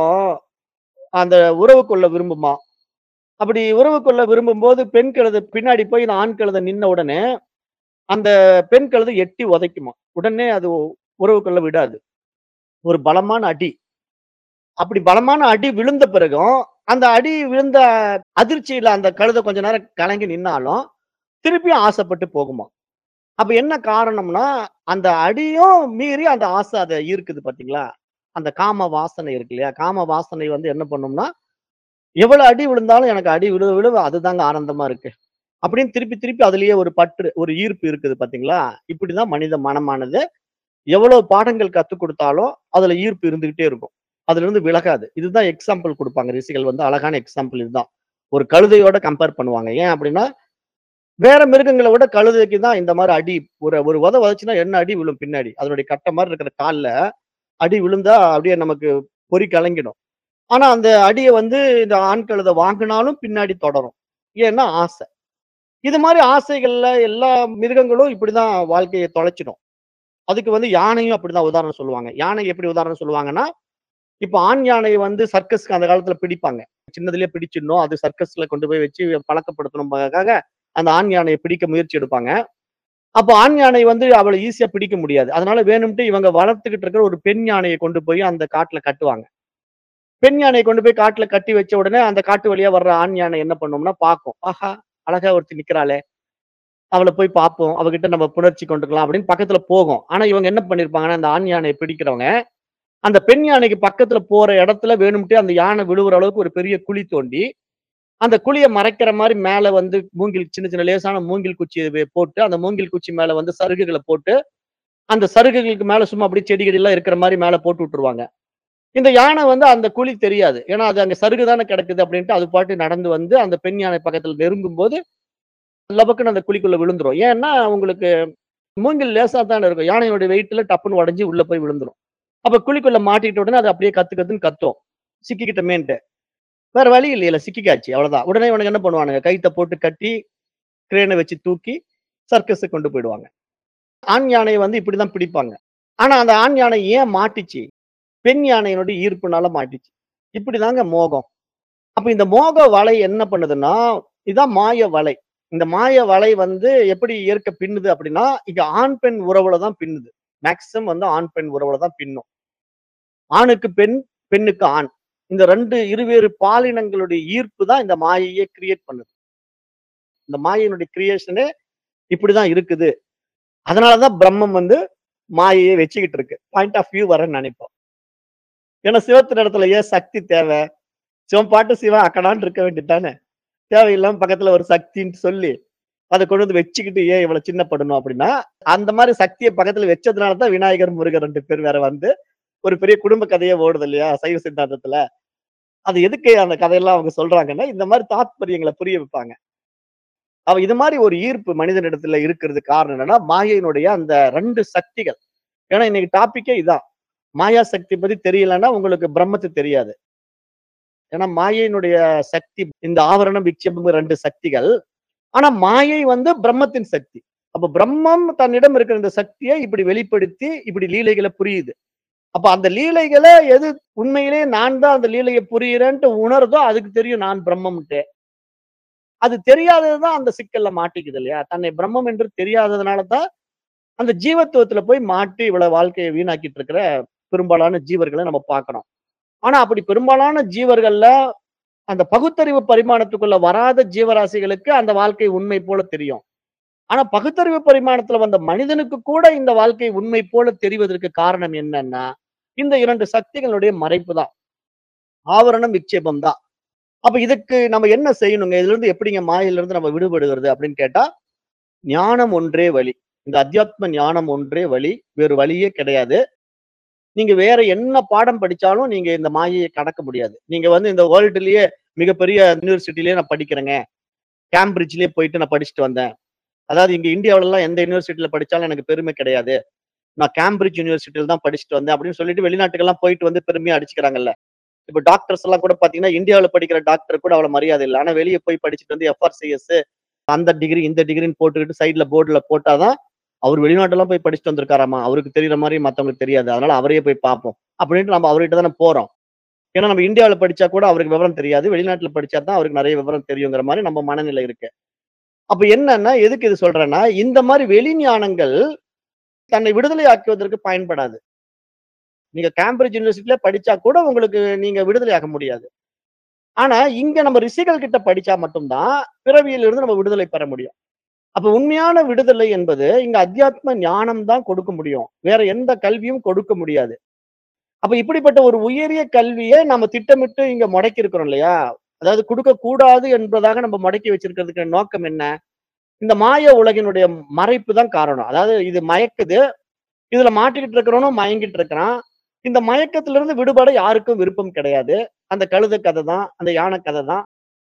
அந்த உறவு கொள்ள விரும்புமாம். அப்படி உறவு கொள்ள விரும்பும்போது பெண் கழுதை பின்னாடி போய் இந்த ஆண் கழுதை நின்ன உடனே, அந்த பெண் கழுதை எட்டி உதைக்குமாம். உடனே அது உறவு கொள்ள விடாது. ஒரு பலமான அடி. அப்படி பலமான அடி விழுந்த பிறகும், அந்த அடி விழுந்த அதிர்ச்சியில அந்த கழுதை கொஞ்ச நேரம் கலங்கி நின்னாலும், திருப்பியும் ஆசைப்பட்டு போகுமாம். அப்ப என்ன காரணம்னா, அந்த அடியும் மீறி அந்த ஆசை அத ஈர்க்குது பார்த்தீங்களா? அந்த காம வாசனை இருக்கு இல்லையா? காம வாசனை வந்து என்ன பண்ணும்னா, எவ்வளவு அடி விழுந்தாலும் எனக்கு அடி விழுவ விழுவ அதுதாங்க ஆனந்தமா இருக்கு. அப்படின்னு திருப்பி திருப்பி அதிலேயே ஒரு பற்று, ஒரு ஈர்ப்பு இருக்குது பார்த்தீங்களா? இப்படிதான் மனித மனமானது. எவ்வளவு பாடங்கள் கத்துக் குடுத்தாலும், அதுல ஈர்ப்பு இருந்துகிட்டே இருக்கும். அதிலிருந்து விலகாது. இதுதான் எக்ஸாம்பிள் குடுப்பாங்க. ரிஷிகள் வந்து அழகான எக்ஸாம்பிள் இதுதான். ஒரு கழுதையோட கம்பேர் பண்ணுவாங்க. ஏன் அப்படின்னா, வேற மிருகங்கள விட கழுதைக்கு தான் இந்த மாரி அடி ஒரு ஒரு உத உதைச்சுன்னா என்ன அடி விழும் பின்னாடி. அதனுடைய கட்ட மாரி இருக்கிற கால்ல அடி விழுந்தா அப்படியே நமக்கு பொறி கலங்கிடும். ஆனா அந்த அடிய வந்து இந்த ஆண் கழுதை வாங்குனாலும் பின்னாடி தொடரும். ஏன்னா ஆசை. இது மாரி ஆசைகள்ல எல்லா மிருகங்களும் இப்படிதான் வாழ்க்கைய தொலைச்சிடும். அதுக்கு வந்து யானையும் அப்படிதான் உதாரணம் சொல்லுவாங்க. யானை எப்படி உதாரணம் சொல்லுவாங்கன்னா, இப்ப ஆண் யானைய வந்து சர்க்கஸ்க்கு அந்த காலத்துல பிடிப்பாங்க. சின்னதிலேயே பிடிச்சிடணும். அது சர்க்கஸ்ல கொண்டு போய் வச்சு பழக்கப்படுத்தணும்ன்றதுக்காக அந்த ஆண் யானைய பிடிக்க முயற்சி எடுப்பாங்க. அப்ப ஆண் யானை வந்து அவள ஈஸியா பிடிக்க முடியாது. அதனால வேணும்ட்டு இவங்க வளர்த்துக்கிட்டு இருக்கிற ஒரு பெண் யானைய கொண்டு போய் அந்த காட்டுல கட்டுவாங்க. பெண் யானைய கொண்டு போய் காட்டுல கட்டி வச்ச உடனே அந்த காட்டு வழியா வர்ற ஆண் யானை என்ன பண்ணும்னா பார்க்கும். ஆஹா! அழகா ஒருத்தி நிக்கிறாளே! அவள போய் பார்ப்போம். அவகிட்ட நம்ம புணர்ச்சி கொண்டுக்கலாம் அப்படின்னு பக்கத்துல போகும். ஆனா இவங்க என்ன பண்ணியிருப்பாங்கன்னா, அந்த ஆண் யானைய பிடிக்கிறவங்க, அந்த பெண் யானைக்கு பக்கத்துல போற இடத்துல வேணும்ட்டே அந்த யானை விழுவுற அளவுக்கு ஒரு பெரிய குழி தோண்டி, அந்த குழிய மறைக்கிற மாரி மேல வந்து மூங்கில் சின்ன சின்ன லேசான மூங்கில் குச்சிய வே போட்டு, அந்த மூங்கில் குச்சி மேல வந்து சருகுகள போட்டு, அந்த சருகுகளுக்கு மேல சும்மா அப்படியே செடி கொடிலாம் இருக்கிற மாரி மேல போட்டு விட்டுருவாங்க. இந்த யானை வந்து அந்த குழி தெரியாது. ஏன்னா அது அங்க சருகு தானே கிடக்குது அப்படின்ட்டு அது பாட்டுக்கு நடந்து வந்து அந்த பெண் யானை பக்கத்துல நெருங்கும்போது, லபக்குன்னு அந்த குழிக்குள்ள விழுந்துரும். ஏன்னா உங்களுக்கு மூங்கில் லேசா தானே இருக்கும். யானையோட வெயிட்ல டப்புன்னு உடைஞ்சு உள்ள போய் விழுந்துரும். அப்ப குழிக்குள்ள மாட்டிக்கிட்ட உடனே அது அப்படியே கத்து கத்துன்னு கத்தும். சிக்கிக்கிட்டமேன்ட்டு. வேற வழி இல்லையல்ல சிக்கிக்காச்சு அவ்வளவுதான். உடனே இவனுங்க என்ன பண்ணுவானுங்க, கயித்த போட்டு கட்டி, கிரேன வச்சு தூக்கி சர்க்கஸுக்கு கொண்டு போயிடுவாங்க. ஆண் யானைய வந்து இப்படிதான் பிடிப்பாங்க. ஆனா அந்த ஆண் யானை ஏன் மாட்டிச்சு? பெண் யானையினுடைய ஈர்ப்புனால மாட்டிச்சு. இப்படிதாங்க மோகம். அப்ப இந்த மோக வலை என்ன பண்ணுதுன்னா, இதான் மாய வலை. இந்த மாய வலை வந்து எப்படி இயற்கை பின்னுது அப்படின்னா, இங்க ஆண், பெண் உறவுல தான் பின்னுது. மேக்ஸிமம் வந்து ஆண், பெண் உறவுல தான் பின்னும். ஆணுக்கு பெண், பெண்ணுக்கு ஆண். இந்த ரெண்டு இருவேறு பாலினங்களுடைய ஈர்ப்பு தான் இந்த மாயையே கிரியேட் பண்ணுது. இந்த மாயையினுடைய கிரியேஷனே இப்படிதான் இருக்குது. அதனால தான் பிரம்மம் வந்து மாயைய வச்சுக்கிட்டு இருக்கு. பாயிண்ட் ஆஃப் வியூ வரேன்னு நினைப்போம். ஏன்னா சிவத்தின் இடத்துல ஏன் சக்தி தேவை? சிவன் பாட்டு சிவன் அக்கடான்னு இருக்க வேண்டியது தானே! தேவையில்லாம பக்கத்துல ஒரு சக்தின்னு சொல்லி, அத கொண்டு வந்து வச்சுக்கிட்டு ஏன் இவ்வளவு சின்னப்படணும் அப்படின்னா, அந்த மாரி சக்திய பக்கத்துல வச்சதுனால தான் விநாயகர், முருகர் ரெண்டு பேர் வேற வந்து, ஒரு பெரிய குடும்ப கதையே ஓடுது இல்லையா? சைவ சித்தாந்தத்துல. அது எதுக்கு அந்த கதையெல்லாம் அவங்க சொல்றாங்கன்னா, இந்த மாரி தாத்பரியங்கள புரிய வைப்பாங்க. அவ இது மாரி ஒரு ஈர்ப்பு மனிதனிடத்துல இருக்கிறதுக்கு காரணம் என்னன்னா, மாயையினுடைய அந்த ரெண்டு சக்திகள். ஏன்னா இன்னைக்கு டாபிக்கே இதான். மாயா சக்தி பத்தி தெரியலன்னா, உங்களுக்கு பிரம்மத்து தெரியாது. ஏன்னா மாயையினுடைய சக்தி இந்த ஆவரணம், விக்ஷேபம் ரெண்டு சக்திகள். ஆனா மாயை வந்து பிரம்மத்தின் சக்தி. அப்ப பிரம்மம் தன்னிடம் இருக்கிற இந்த சக்திய இப்படி வெளிப்படுத்தி, இப்படி லீலைகள புரியுது. அப்ப அந்த லீலைகள எது உண்மையிலேயே நான் தான் அந்த லீலைய புரியிறேன்ட்டு உணருதோ, அதுக்கு தெரியும் நான் பிரம்மம்ன்ட்டு. அது தெரியாதது தான் அந்த சிக்கல்ல மாட்டிக்குது இல்லையா? தன்னை பிரம்மம் என்று தெரியாததுனால தான், அந்த ஜீவத்துவத்துல போய் மாட்டி இவ்வளவு வாழ்க்கைய வீணாக்கிட்டு இருக்கிற பெரும்பாலான ஜீவர்கள நம்ம பார்க்கிறோம். ஆனா அப்படி பெரும்பாலான ஜீவர்கள்ல அந்த பகுத்தறிவு பரிமாணத்துக்குள்ள வராத ஜீவராசிகளுக்கு அந்த வாழ்க்கை உண்மை போல தெரியும். ஆனா பகுத்தறிவு பரிமாணத்துல வந்த மனிதனுக்கு கூட இந்த வாழ்க்கை உண்மை போல தெரிவதற்கு காரணம் என்னன்னா, இந்த இரண்டு சக்திகளுடைய மறைப்பு தான். ஆவரணம், விட்சேபம் தான். அப்ப இதுக்கு நம்ம என்ன செய்யணுங்க? இதிலிருந்து எப்படிங்க மாயையிலிருந்து நம்ம விடுபடுகிறது அப்படின்னு கேட்டா, ஞானம் ஒன்றே வழி. இந்த அத்தியாத்ம ஞானம் ஒன்றே வழி. வேறு வழியே கிடையாது. நீங்க வேற என்ன பாடம் படிச்சாலும் நீங்க இந்த மாயைய கடக்க முடியாது. நீங்க வந்து இந்த வேர்ல்டுலயே மிகப்பெரிய யூனிவர்சிட்டிலயே நான் படிக்கிறேங்க. கேம்பிரிட்ஜ்லயே போயிட்டு நான் படிச்சுட்டு வந்தேன். அதாவது இங்க இந்தியாவுலலாம் எந்த யூனிவர்சிட்டில படிச்சாலும் எனக்கு பெருமை கிடையாது. நான் கேம்பிரிட்ஜ் யூனிவர்சிட்டில தான் படிச்சுட்டு வந்தேன் அப்படின்னு சொல்லிட்டு வெளிநாட்டுக்கெல்லாம் போயிட்டு வந்து பெருமையா அடிச்சுக்கிறாங்கல்ல. இப்ப டாக்டர்ஸ் எல்லாம் கூட பாத்தீங்கன்னா, இந்தியாவுல படிக்கிற டாக்டர் கூட அவ்வளவு மரியாதை இல்ல. ஆனா வெளிய போய் படிச்சுட்டு வந்து எஃப்ஆர்சிஎஸ் அந்த டிகிரி, இந்த டிகிரின்னு போட்டுக்கிட்டு சைடுல போர்டுல போட்டா தான், அவரு வெளிநாட்டெல்லாம் போய் படிச்சுட்டு வந்திருக்காராமா. அவருக்கு தெரியிற மாரி மத்தவங்களுக்கு தெரியாது. அதனால அவரையே போய் பார்ப்போம். அப்படின்ட்டு நம்ம அவர்கிட்ட தானே போறோம். ஏன்னா நம்ம இந்தியாவுல படிச்சா கூட அவருக்கு விவரம் தெரியாது. வெளிநாட்டுல படிச்சா தான் அவருக்கு நெறைய விவரம் தெரியுங்கிற மாரி நம்ம மனநிலை இருக்கு. அப்ப என்னன்னா, எதுக்கு இது சொல்றேன்னா, இந்த மாரி வெளி ஞானங்கள் தன்னை விடுதலை ஆக்குவதற்கு பயன்படாது. நீங்க கேம்பிரிட்ஜ் யூனிவர்சிட்டில படிச்சா கூட உங்களுக்கு நீங்க விடுதலை ஆக முடியாது. ஆனா, இங்க நம்ம ரிஷிகள் கிட்ட படிச்சா மட்டும் தான், பிறவியிலிருந்து நம்ம விடுதலை பெற முடியும். அப்ப உண்மையான விடுதலை என்பது, இங்க அத்தியாத்ம ஞானம் தான் கொடுக்க முடியும். வேற எந்த கல்வியும் கொடுக்க முடியாது. அப்ப இப்படிப்பட்ட ஒரு உயரிய கல்விய நம்ம திட்டமிட்டு இங்க முடக்கி இருக்கிறோம் இல்லையா? அதாவது குடுக்கக் கூடாது என்பதாக நம்ம முடக்கி வச்சிருக்கிறதுக்கு நோக்கம் என்ன? இந்த மாய உலகினுடைய மறைப்பு தான் காரணம். அதாவது இது மயக்குது. இதுல மாட்டிக்கிட்டு இருக்கிறவனும் மயங்கிட்டு இருக்கிறான். இந்த மயக்கத்திலிருந்து விடுபட யாருக்கும் விருப்பம் கிடையாது. அந்த கழுதை கதை தான். அந்த யானை கதை தான்.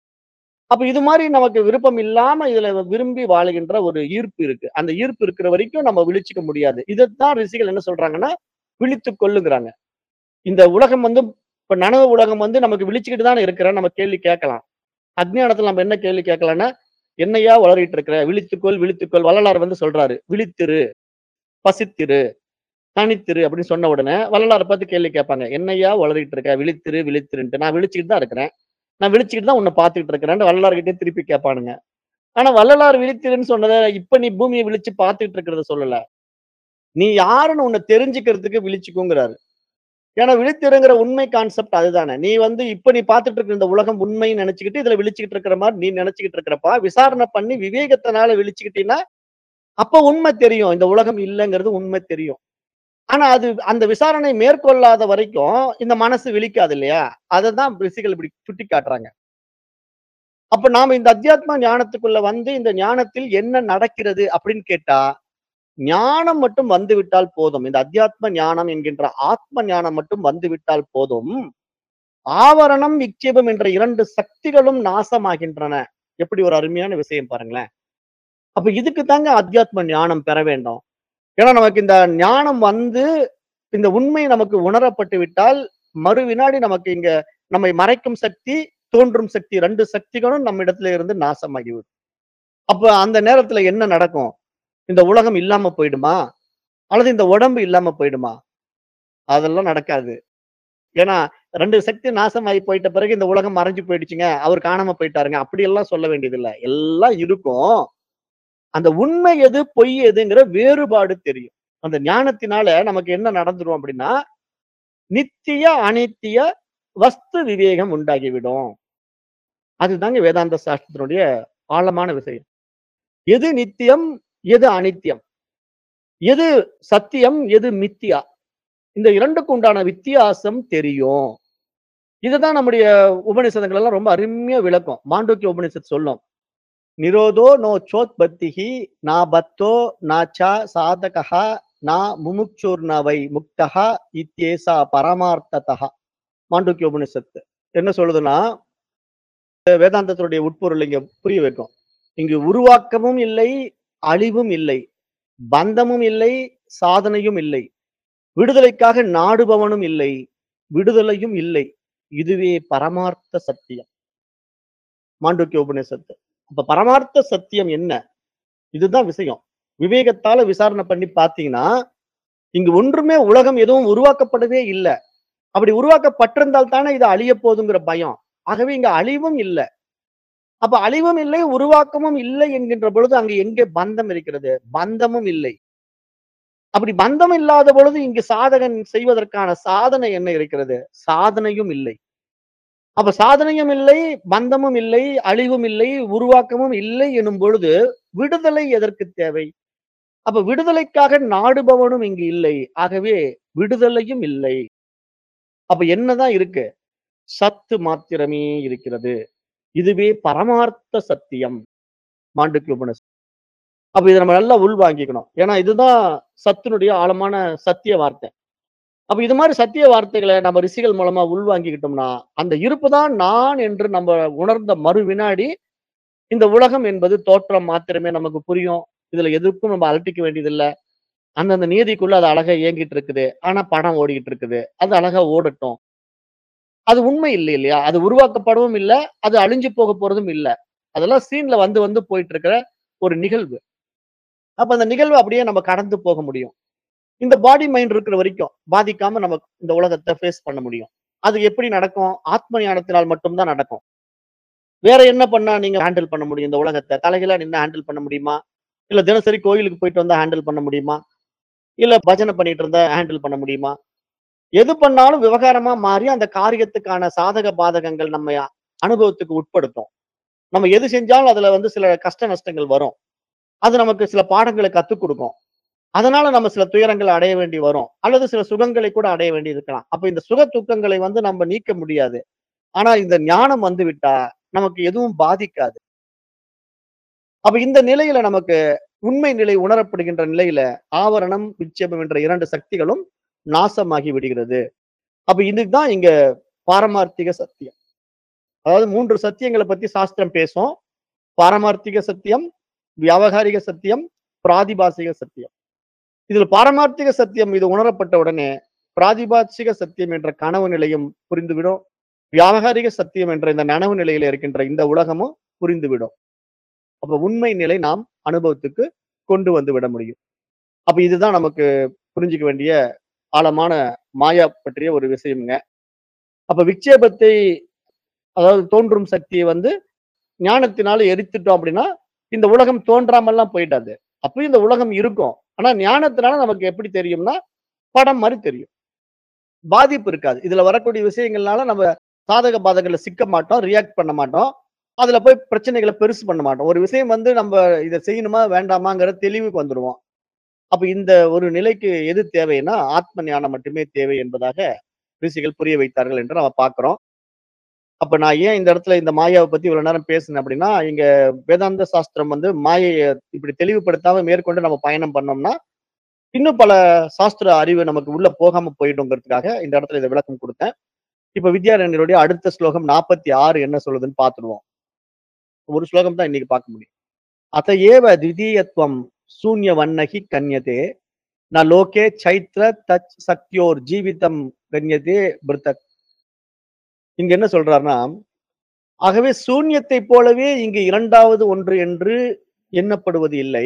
அப்ப இது மாரி நமக்கு விருப்பம் இல்லாம இதுல விரும்பி வாழுகின்ற ஒரு ஈர்ப்பு இருக்கு. அந்த ஈர்ப்பு இருக்கிற வரைக்கும் நம்ம விழிச்சுக்க முடியாது. இதத்தான் ரிஷிகள் என்ன சொல்றாங்கன்னா, விழித்துக் கொள்ளுங்கிறாங்க. இந்த உலகம் வந்து இப்ப நனவு உலகம் வந்து நமக்கு விழிச்சுக்கிட்டு தானே இருக்கிறோம். நம்ம கேள்வி கேட்கலாம். அஞ்ஞானத்துல நம்ம என்ன கேள்வி கேட்கலாம்னா, "என்னய்யா உளறிட்டு இருக்கிற? விழித்துக்கொள், விழித்துக்கொள்." வள்ளலார் வந்து சொல்றாரு. "விழித்திரு, பசித்திரு, தனித்திரு" அப்படின்னு சொன்ன உடனே வள்ளலார பார்த்து கேள்வி கேட்பாங்க. "என்னய்யா உளறிட்டு இருக்க? விழித்திரு, விழித்திருன்ட்டு." "நான் விழிச்சுக்கிட்டு தான் இருக்கிறேன். நான் விழிச்சுக்கிட்டு தான் உன்ன பார்த்துக்கிட்டு இருக்கிறேன்னு" வள்ளலார்கிட்டயே திருப்பி கேட்பானுங்க. ஆனா வள்ளலார் விழித்திருன்னு சொன்னத, இப்ப நீ பூமிய விழிச்சு பார்த்துட்டு இருக்கிறத சொல்லல. நீ யாருன்னு உன்ன தெரிஞ்சுக்கிறதுக்கு விழிச்சுக்கோங்கிறாரு. ஏன்னா விழித்திருங்கிற உண்மை கான்செப்ட் அதுதானே. நீ வந்து இப்ப நீ பார்த்துட்டு இருக்கிற இந்த உலகம் உண்மைன்னு நெனச்சுக்கிட்டு, இதுல விழிச்சுக்கிட்டு இருக்கிற மாரி நீ நெனச்சுக்கிட்டு இருக்கிறப்பா, விசாரணை பண்ணி விவேகத்தினால விழிச்சுக்கிட்டீன்னா, அப்ப உண்மை தெரியும். இந்த உலகம் இல்லங்கிறது உண்மை தெரியும். ஆனா அது அந்த விசாரணை மேற்கொள்ளாத வரைக்கும், இந்த மனசு விழிக்காது இல்லையா? அததான் ரிஷிகள் இப்படி சுட்டி காட்டுறாங்க. அப்ப நாம இந்த அத்தியாத்ம ஞானத்துக்குள்ள வந்து, இந்த ஞானத்தில் என்ன நடக்கிறது அப்படின்னு கேட்டா, ஞானம் மட்டும் வந்துவிட்டால் போதும். இந்த அத்தியாத்ம ஞானம் என்கின்ற ஆத்ம ஞானம் மட்டும் வந்துவிட்டால் போதும். ஆவரணம், விக்ஷேபம் என்ற இரண்டு சக்திகளும் நாசமாகின்றன. எப்படி ஒரு அருமையான விஷயம் பாருங்களேன். அப்ப இதுக்கு தாங்க அத்தியாத்ம ஞானம் பெற வேண்டும். ஏன்னா நமக்கு இந்த ஞானம் வந்து, இந்த உண்மை நமக்கு உணரப்பட்டு விட்டால், மறு வினாடி நமக்கு இங்க நம்மை மறைக்கும் சக்தி, தோன்றும் சக்தி இரண்டு சக்திகளும் நம்மிடத்தில இருந்து நாசமாகிவிடும். அப்ப அந்த நேரத்துல என்ன நடக்கும்? இந்த உலகம் இல்லாம போயிடுமா? அல்லது இந்த உடம்பு இல்லாம போயிடுமா? அதெல்லாம் நடக்காது. ஏன்னா இரண்டு சக்தி நாசமாயி போயிட்ட பிறகு இந்த உலகம் மறைஞ்சு போயிடுச்சுங்க. அவர் காணாம போயிட்டாருங்க. அப்படியெல்லாம் சொல்ல வேண்டியதில்ல. எல்லாம் இருக்கும். அந்த உண்மை எது, பொய் எதுங்கிற வேறுபாடு தெரியும். அந்த ஞானத்தினால நமக்கு என்ன நடந்துரும் அப்படின்னா, நித்திய, அனித்திய வஸ்து விவேகம் உண்டாகிவிடும். அதுதாங்க வேதாந்த சாஸ்திரத்தினுடைய ஆழமான விஷயம். எது நித்தியம்? எது அனித்தியம்? எது சத்தியம்? எது மித்தியா? இந்த இரண்டுக்கும் உண்டான வித்தியாசம் தெரியும். இதுதான் நம்முடைய உபநிஷதங்கள் எல்லாம் ரொம்ப அருமையா விளக்கும். மாண்டூக்கிய உபநிஷத் சொல்லும். "நிரோதோ நோ சோத்பத்திஹி நா பத்தோ நா ச சாதகஹ நா முமுக்ஷுர்ன வை முக்தஹ இத்யேஷா பரமார்த்ததஹ." மாண்டூக்கிய உபநிஷத்து. என்ன சொல்லுதுன்னா, வேதாந்தத்தினுடைய உட்பொருள் இங்க புரிய வைக்கும். இங்கு உருவாக்கமும் இல்லை, அழிவும் இல்லை. பந்தமும் இல்லை, சாதனையும் இல்லை. விடுதலைக்காக நாடுபவனும் இல்லை. விடுதலையும் இல்லை. இதுவே பரமார்த்த சத்தியம். மாண்டூக்கிய உபநிஷத்து. அப்ப பரமார்த்த சத்தியம் என்ன? இதுதான் விஷயம். விவேகத்தால விசாரணை பண்ணி பார்த்தீங்கன்னா, இங்கு ஒன்றுமே உலகம் எதுவும் உருவாக்கப்படவே இல்ல. அப்படி உருவாக்கப்பட்டிருந்தால் தானே இது அழியப் போதுங்கிற பயம். ஆகவே இங்க அழிவும் இல்ல. அப்ப அழிவும் இல்லை, உருவாக்கமும் இல்லை என்கின்ற பொழுது அங்கு எங்கே பந்தம் இருக்கிறது? பந்தமும் இல்லை. அப்படி பந்தம் இல்லாத பொழுது இங்கு சாதகன் செய்வதற்கான சாதனை என்ன இருக்கிறது? சாதனையும் இல்லை. அப்ப சாதனையும் இல்லை, பந்தமும் இல்லை, அழிவும் இல்லை, உருவாக்கமும் இல்லை எனும் பொழுது, விடுதலை எதற்கு தேவை? அப்ப விடுதலைக்காக நாடுபவனும் இங்கு இல்லை. ஆகவே விடுதலையும் இல்லை. அப்ப என்னதான் இருக்கு? சத்து மாத்திரமே இருக்கிறது. இதுவே பரமார்த்த சத்தியம். மாண்டூக்கிய உபநிஷத். அப்ப இத நம்ம நல்லா உள்வாங்கிக்கணும். ஏன்னா இதுதான் சத்தினுடைய ஆழமான சத்திய வார்த்தை. அப்ப இது மாரி சத்திய வார்த்தைகள நம்ம ரிஷிகள் மூலமா உள்வாங்கிக்கிட்டோம்னா, அந்த இருப்பு தான் நான் என்று நம்ம உணர்ந்த மறு வினாடி, இந்த உலகம் என்பது தோற்றம் மாத்திரமே நமக்கு புரியும். இதுல எதுக்கும் நம்ம அலட்டிக்க வேண்டியதில்ல. அந்தந்த நியதிக்குள்ள அது அழகா இயங்கிட்டு இருக்குது. ஆனா படம் ஓடிக்கிட்டு இருக்குது. அது அழகா ஓடட்டும். அது உண்மை இல்லை இல்லையா? அது உருவாக்கப்படவும் இல்ல. அது அழிஞ்சு போக போறதும் இல்ல. அதெல்லாம் சீன்ல வந்து வந்து போயிட்டு இருக்கிற ஒரு நிகழ்வு. அப்ப அந்த நிகழ்வ அப்படியே நம்ம கடந்து போக முடியும். இந்த பாடி மைண்ட் இருக்கிற வரைக்கும் பாதிக்காம நம்ம இந்த உலகத்த ஃபேஸ் பண்ண முடியும். அது எப்படி நடக்கும்? ஆத்ம ஞானத்தினால் மட்டும் தான் நடக்கும். வேற என்ன பண்ணா நீங்க ஹேண்டில் பண்ண முடியும் இந்த உலகத்த? தலைகீழா நின்னு ஹேண்டில் பண்ண முடியுமா? இல்ல தினசரி கோயிலுக்கு போயிட்டு வந்தா ஹேண்டில் பண்ண முடியுமா? இல்ல பஜனை பண்ணிட்டு இருந்தா ஹேண்டில் பண்ண முடியுமா? எது பண்ணாலும் விவகாரமா மாறி அந்த காரியத்துக்கான சாதக பாதகங்கள் நம்ம அனுபவத்துக்கு உட்படுத்தும். நம்ம எது செஞ்சாலும் அதுல வந்து சில கஷ்ட நஷ்டங்கள் வரும். அது நமக்கு சில பாடங்கள கத்துக் குடுக்கும். அதனால நம்ம சில துயரங்கள அடைய வேண்டி வரும். அல்லது சில சுகங்களை கூட அடைய வேண்டி இருக்கலாம். அப்ப இந்த சுக துக்கங்களை வந்து நம்ம நீக்க முடியாது. ஆனா இந்த ஞானம் வந்து விட்டா, நமக்கு எதுவும் பாதிக்காது. அப்ப இந்த நிலையில நமக்கு உண்மை நிலை உணரப்படுகின்ற நிலையில, ஆவரணம், விட்சேபம் என்ற இரண்டு சக்திகளும் நாசமாகி விடுகிறது. அப்ப இதுதான் இங்க பாரமார்த்திக சத்தியம். அதாவது மூன்று சத்தியங்கள பத்தி சாஸ்திரம் பேசும். பாரமார்த்திக சத்தியம், வியாவகாரிக சத்தியம், பிராதிபாசிக சத்தியம். இதில் பாரமார்த்திக சத்தியம் இது உணரப்பட்ட உடனே, பிராதிபாசிக சத்தியம் என்ற கனவு நிலையும் புரிந்துவிடும். வியாவகாரிக சத்தியம் என்ற இந்த நனவு நிலையில இருக்கின்ற இந்த உலகமும் புரிந்துவிடும். அப்ப உண்மை நிலை நாம் அனுபவத்துக்கு கொண்டு வந்து விட முடியும். அப்ப இதுதான் நமக்கு புரிஞ்சுக்க வேண்டிய ஆழமான மாயா பற்றிய ஒரு விஷயம்ங்க. அப்ப விட்சேபத்தை அதாவது தோன்றும் சக்தியை வந்து ஞானத்தினால எரித்துட்டோம் அப்படின்னா, இந்த உலகம் தோன்றாமல்லாம் போயிடாது. அப்பயும் இந்த உலகம் இருக்கும். ஆனா ஞானத்தினால நமக்கு எப்படி தெரியும்னா, படம் மாரி தெரியும். பாதிப்பு இருக்காது. இதுல வரக்கூடிய விஷயங்கள்னால நம்ம சாதக பாதகங்கள்ல சிக்க மாட்டோம். ரியாக்ட் பண்ண மாட்டோம். அதுல போய் பிரச்சனைகள பெருசு பண்ண மாட்டோம். ஒரு விஷயம் வந்து நம்ப இத செய்யணுமா? வேண்டாமாங்கிற தெளிவுக்கு வந்துருவோம். அப்ப இந்த ஒரு நிலைக்கு எது தேவைன்னா, ஆத்ம ஞானம் மட்டுமே தேவை என்பதாக ரிஷிகள் புரிய வைத்தார்கள் என்று நம்ம பார்க்கிறோம். அப்ப நான் ஏன் இந்த இடத்துல இந்த மாயாவ பத்தி இவ்வளவு நேரம் பேசினேன் அப்படின்னா, இங்க வேதாந்த சாஸ்திரம் வந்து மாயைய இப்படி தெளிவுபடுத்தாம மேற்கொண்டு நம்ம பயணம் பண்ணோம்னா, இன்னும் பல சாஸ்திர அறிவு நமக்கு உள்ள போகாம போயிடுங்கிறதுக்காக இந்த இடத்துல இத விளக்கம் குடுத்தேன். இப்ப வித்யாரண்யருடைய அடுத்த ஸ்லோகம் நாற்பத்தி ஆறு என்ன சொல்லுதுன்னு பார்த்துடுவோம். ஒரு ஸ்லோகம் தான் இன்னைக்கு பார்க்க முடியும். "அத ஏவ த்விதீயத்வம் சூன்ய வன்னகி கன்யதே, ந லோகே சைத்ர தச் சக்தியோர் ஜீவிதம் கன்யதே பிருதக்." இங்க என்ன சொல்றார்ன்னா, ஆகவே சூன்யத்தைப் போலவே இங்கு இரண்டாவது ஒன்று என்று எண்ணப்படுவது இல்லை.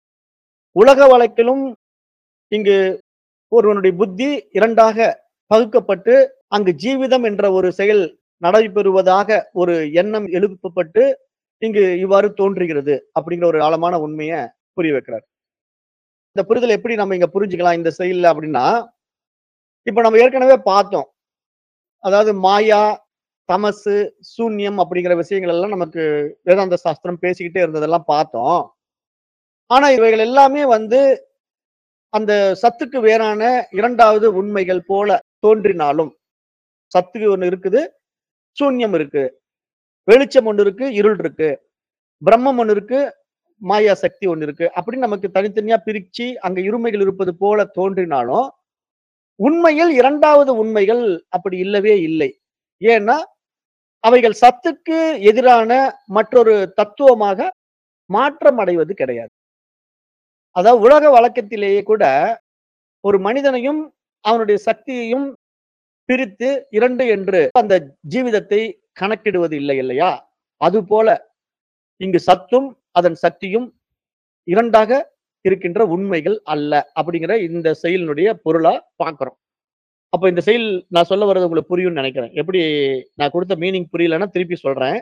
உலக வழக்கிலும் இங்கு ஒருவனுடைய புத்தி இரண்டாக பகுக்கப்பட்டு, அங்கு ஜீவிதம் என்ற ஒரு செயல் நடைபெறுவதாக ஒரு எண்ணம் எழுப்பப்பட்டு, இங்கு இவ்வாறு தோன்றுகிறது. அப்படிங்கிற ஒரு ஆழமான உண்மைய புரிய வைக்கிறார். இந்த புரிதல் எப்படி நம்ம இங்க புரிஞ்சுக்கலாம் இந்த செயல்ல அப்படின்னா, இப்ப நம்ம ஏற்கனவே பார்த்தோம். அதாவது மாயா, தமசு, சூன்யம் அப்படிங்கிற விஷயங்கள் எல்லாம் நமக்கு வேதாந்த சாஸ்திரம் பேசிக்கிட்டே இருந்ததெல்லாம் பார்த்தோம். ஆனா இவைகள் எல்லாமே வந்து அந்த சத்துக்கு வேறான இரண்டாவது உண்மைகள் போல தோன்றினாலும், சத்துக்கு ஒண்ணு இருக்குது, சூன்யம் இருக்கு. வெளிச்சம் ஒண்ணு இருக்கு, இருள் இருக்கு. பிரம்மம் ஒண்ணு இருக்கு, மாயா சக்தி ஒண்ணு இருக்கு. அப்படின்னு நமக்கு தனித்தனியா பிரிச்சு அங்க இருமைகள் இருப்பது போல தோன்றினாலும், உண்மையில் இரண்டாவது உண்மைகள் அப்படி இல்லவே இல்லை. ஏன்னா, அவைகள் சத்துக்கு எதிரான மற்றொரு தத்துவமாக மாற்றம் அடைவது கிடையாது. அதாவது உலக வழக்கத்திலேயே கூட ஒரு மனிதனையும், அவனுடைய சக்தியையும் பிரித்து இரண்டு என்று அந்த ஜீவிதத்தை கணக்கிடுவது இல்லை இல்லையா? அதுபோல இங்கு சத்தும், அதன் சக்தியும் இரண்டாக இருக்கின்ற உண்மைகள் அல்ல. அப்படிங்கிற இந்த செயலினுடைய பொருளா பார்க்கிறோம். அப்ப இந்த செயல் நான் சொல்ல வர்றது உங்களுக்கு புரியும்னு நெனைக்கிறேன். எப்படி நான் குடுத்த மீனிங் புரியலன்னா திருப்பி சொல்றேன்.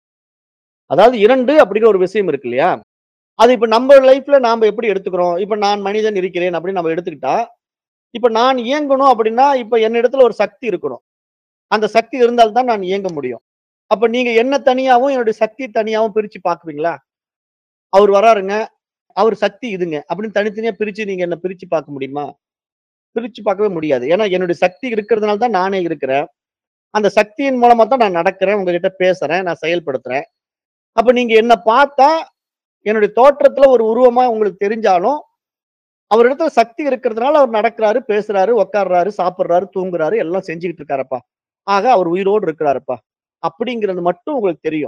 அதாவது இரண்டு அப்படிங்கிற ஒரு விஷயம் இருக்கு இல்லையா? அது இப்ப நம்ம லைஃப்ல நாம எப்படி எடுத்துக்கிறோம்? இப்ப நான் மனிதன் இருக்கிறேன் அப்படின்னு நம்ம எடுத்துக்கிட்டா, இப்ப நான் இயங்கணும் அப்படின்னா, இப்ப என்னிடத்துல ஒரு சக்தி இருக்கணும். அந்த சக்தி இருந்தால் தான் நான் இயங்க முடியும். அப்ப நீங்க என்ன தனியாவும், என்னுடைய சக்தி தனியாவும் பிரிச்சு பார்க்குவீங்களா? அவரு வராருங்க, அவரு சக்தி இதுங்க அப்படின்னு தனித்தனியா பிரிச்சு நீங்க என்ன பிரிச்சு பார்க்க முடியுமா? பிரிச்சு பார்க்கவே முடியாது. ஏன்னா என்னுடைய சக்தி இருக்கிறதுனால தான் நானே இருக்கிறேன். அந்த சக்தியின் மூலமா தான் நான் நடக்கிறேன், உங்ககிட்ட பேசுறேன், நான் செயல்படுத்துறேன். அப்ப நீங்க என்ன பார்த்தா, என்னுடைய தோற்றத்துல ஒரு உருவமா உங்களுக்கு தெரிஞ்சாலும், அவரிடத்துல சக்தி இருக்கிறதுனால அவர் நடக்கிறாரு, பேசுறாரு, உட்கார்றாரு, சாப்பிடுறாரு, தூங்குறாரு, எல்லாம் செஞ்சுகிட்டு இருக்காருப்பா. ஆக அவர் உயிரோடு இருக்கிறாருப்பா. அப்படிங்கிறது மட்டும் உங்களுக்கு தெரியும்.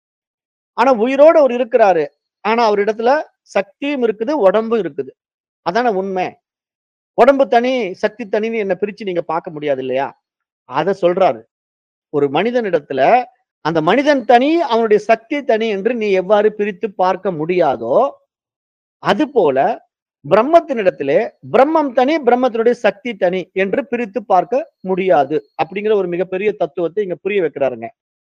ஆனா உயிரோடு அவர் இருக்கிறாரு. ஆனா அவரிடத்துல சக்தியும் இருக்குது, உடம்பும் இருக்குது. அதானே உண்மை. உடம்பு தனி, சக்தி தனின்னு என்ன பிரிச்சு நீங்க பார்க்க முடியாது இல்லையா? அத சொல்றாரு. ஒரு மனிதனிடத்துல அந்த மனிதன் தனி, அவனுடைய சக்தி தனி என்று நீ எவ்வாறு பிரித்து பார்க்க முடியாதோ, அதுபோல பிரம்மத்தினிடத்திலே பிரம்மம் தனி, பிரம்மத்தினுடைய சக்தி தனி என்று பிரித்து பார்க்க முடியாது. அப்படிங்கிற ஒரு மிகப்பெரிய தத்துவத்தை இங்க புரிய வைக்கிறாருங்க.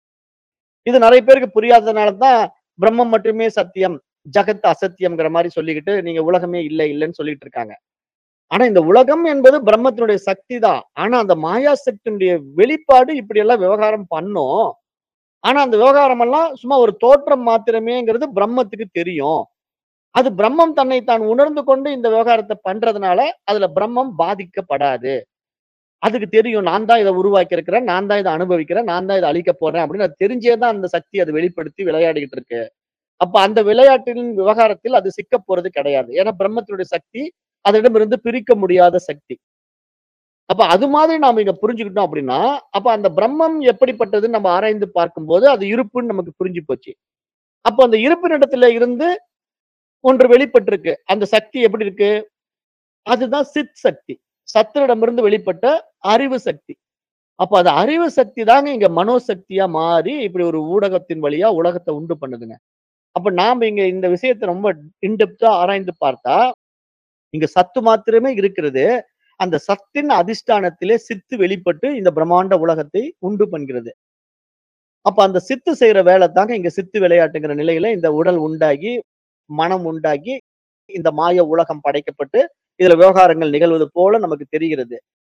இது நெறைய பேருக்கு புரியாததுனால தான் பிரம்மம் மட்டுமே சத்தியம், ஜகத் அசத்தியம்ங்கிற மாரி சொல்லிக்கிட்டு நீங்க உலகமே இல்ல இல்லன்னு சொல்லிட்டு இருக்காங்க. ஆனா இந்த உலகம் என்பது பிரம்மத்தினுடைய சக்தி தான். ஆனா அந்த மாயா சக்தியினுடைய வெளிப்பாடு இப்படி எல்லாம் விவகாரம் பண்ணும். ஆனா அந்த விவகாரம் எல்லாம் சும்மா ஒரு தோற்றம் மாத்திரமேங்கிறது பிரம்மத்துக்கு தெரியும். அது பிரம்மம் தன்னை தான் உணர்ந்து கொண்டு இந்த விவகாரத்த பண்றதுனால, அதுல பிரம்மம் பாதிக்கப்படாது. அதுக்கு தெரியும். நான் தான் இத உருவாக்கி இருக்கிறேன். நான் தான் இத அனுபவிக்கிறேன். நான் தான் இத அழிக்கப் போறேன் அப்படின்னு அது தெரிஞ்சே தான் அந்த சக்தி அது வெளிப்படுத்தி விளையாடிட்டு இருக்கு. அப்ப அந்த விளையாட்டின் விவகாரத்தில் அது சிக்கப் போறது கிடையாது. ஏன்னா பிரம்மத்தினுடைய சக்தி அதனிடமிருந்து பிரிக்க முடியாத சக்தி. அப்ப அது மாதிரி நாம இங்க புரிஞ்சுக்கிட்டோம் அப்படின்னா, அப்ப அந்த பிரம்மம் எப்படிப்பட்டதுன்னு நம்ம ஆராய்ந்து பார்க்கும்போது, அது இருப்புன்னு நமக்கு புரிஞ்சு போச்சு. அப்ப அந்த இருப்பினிடத்தில இருந்து ஒன்று வெளிப்பட்டிருக்கு. அந்த சக்தி எப்படி இருக்கு? அதுதான் சித் சக்தி. சத்தினிடமிருந்து வெளிப்பட்ட அறிவு சக்தி. அப்ப அது அறிவு சக்தி தாங்க இங்க மனோசக்தியா மாறி, இப்படி ஒரு ஊடகத்தின் வழியா உலகத்த உண்டு பண்ணுதுங்க. அப்ப நாம இங்க இந்த விஷயத்த ரொம்ப இன் டெப்த்தா ஆராய்ந்து பார்த்தா, இங்க சத்து மாத்திரமே இருக்கிறது. அந்த சத்தின் அதிஷ்டானத்திலே சித்து வெளிப்பட்டு இந்த பிரம்மாண்ட உலகத்தை உண்டு பண்ணுகிறது. அப்ப அந்த சித்து செய்ற வேலை தாங்க இங்க சித்து விளையாட்டுங்கிற நிலையில இந்த உடல் உண்டாகி, மனம் உண்டாகி, இந்த மாய உலகம் படைக்கப்பட்டு, இதுல விவகாரங்கள் நிகழ்வது போல நமக்கு தெரிகிறது.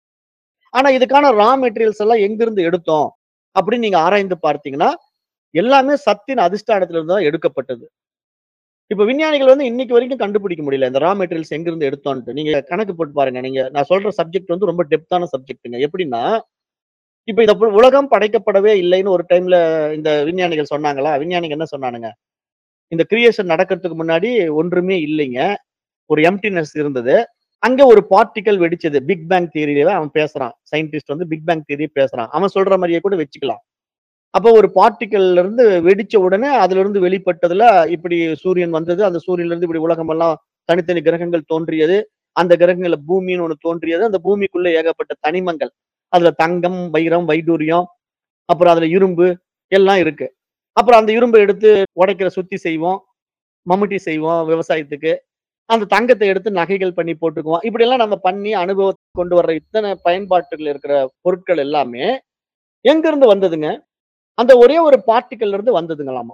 ஆனா இதுக்கான ரா மெட்டீரியல்ஸ் எல்லாம் எங்கிருந்து எடுத்தோம்? அப்படின்னு நீங்க ஆராய்ந்து பார்த்தீங்கன்னா, எல்லாமே சத்தின் அதிஷ்டானத்துல இருந்து தான் எடுக்கப்பட்டது. இப்ப விஞ்ஞானிகள் வந்து இன்னைக்கு வரைக்கும் கண்டுபிடிக்க முடியல. இந்த ரா மெட்டீரியல்ஸ் எங்கிருந்து எடுத்தோன்ட்டு. நீங்க கணக்கு போட்டு பாருங்க. நீங்க நான் சொல்ற சப்ஜெக்ட் வந்து ரொம்ப டெப்த்தான சப்ஜெக்ட்ங்க. எப்படின்னா, இப்ப இந்த பு உலகம் படைக்கப்படவே இல்லைன்னு ஒரு டைம்ல இந்த விஞ்ஞானிகள் சொன்னாங்களா? விஞ்ஞானிங்க என்ன சொன்னானுங்க? இந்த கிரியேஷன் நடக்கிறதுக்கு முன்னாடி ஒன்றுமே இல்லைங்க. ஒரு எம்ப்டினெஸ் இருந்தது. அங்க ஒரு பார்ட்டிகிள் வெடிச்சது. பிக் பேங் தியரில அவன் பேசுறான். சயின்டிஸ்ட் வந்து பிக் பேங் தியரி பேசுறான். அவன் சொல்ற மாரியே கூட வச்சுக்கலாம். அப்போ ஒரு பார்ட்டிகிள்ல இருந்து வெடிச்ச உடனே அதிலிருந்து வெளிப்பட்டதுல இப்படி சூரியன் வந்தது. அந்த சூரியன்ல இருந்து இப்படி உலகமெல்லாம் தனித்தனி கிரகங்கள் தோன்றியது. அந்த கிரகங்கள்ல பூமின்னு ஒண்ணு தோன்றியது. அந்த பூமிக்குள்ள ஏகப்பட்ட தனிமங்கள். அதுல தங்கம், வைரம், வைடூரியம், அப்புறம் அதுல இரும்பு எல்லாம் இருக்கு. அப்புறம் அந்த இரும்ப எடுத்து உடைக்கிற சுத்தி செய்வோம். மம்முட்டி செய்வோம் விவசாயத்துக்கு. அந்த தங்கத்த எடுத்து நகைகள் பண்ணி போட்டுக்குவோம். இப்படியெல்லாம் நம்ம பண்ணி அனுபவத்துக்கு கொண்டு வர்ற இத்தன பயன்பாட்டுல இருக்கிற பொருட்கள் எல்லாமே எங்கிருந்து வந்ததுங்க? அந்த ஒரே ஒரு பார்ட்டிகிள்ல இருந்து வந்ததுங்களாமா.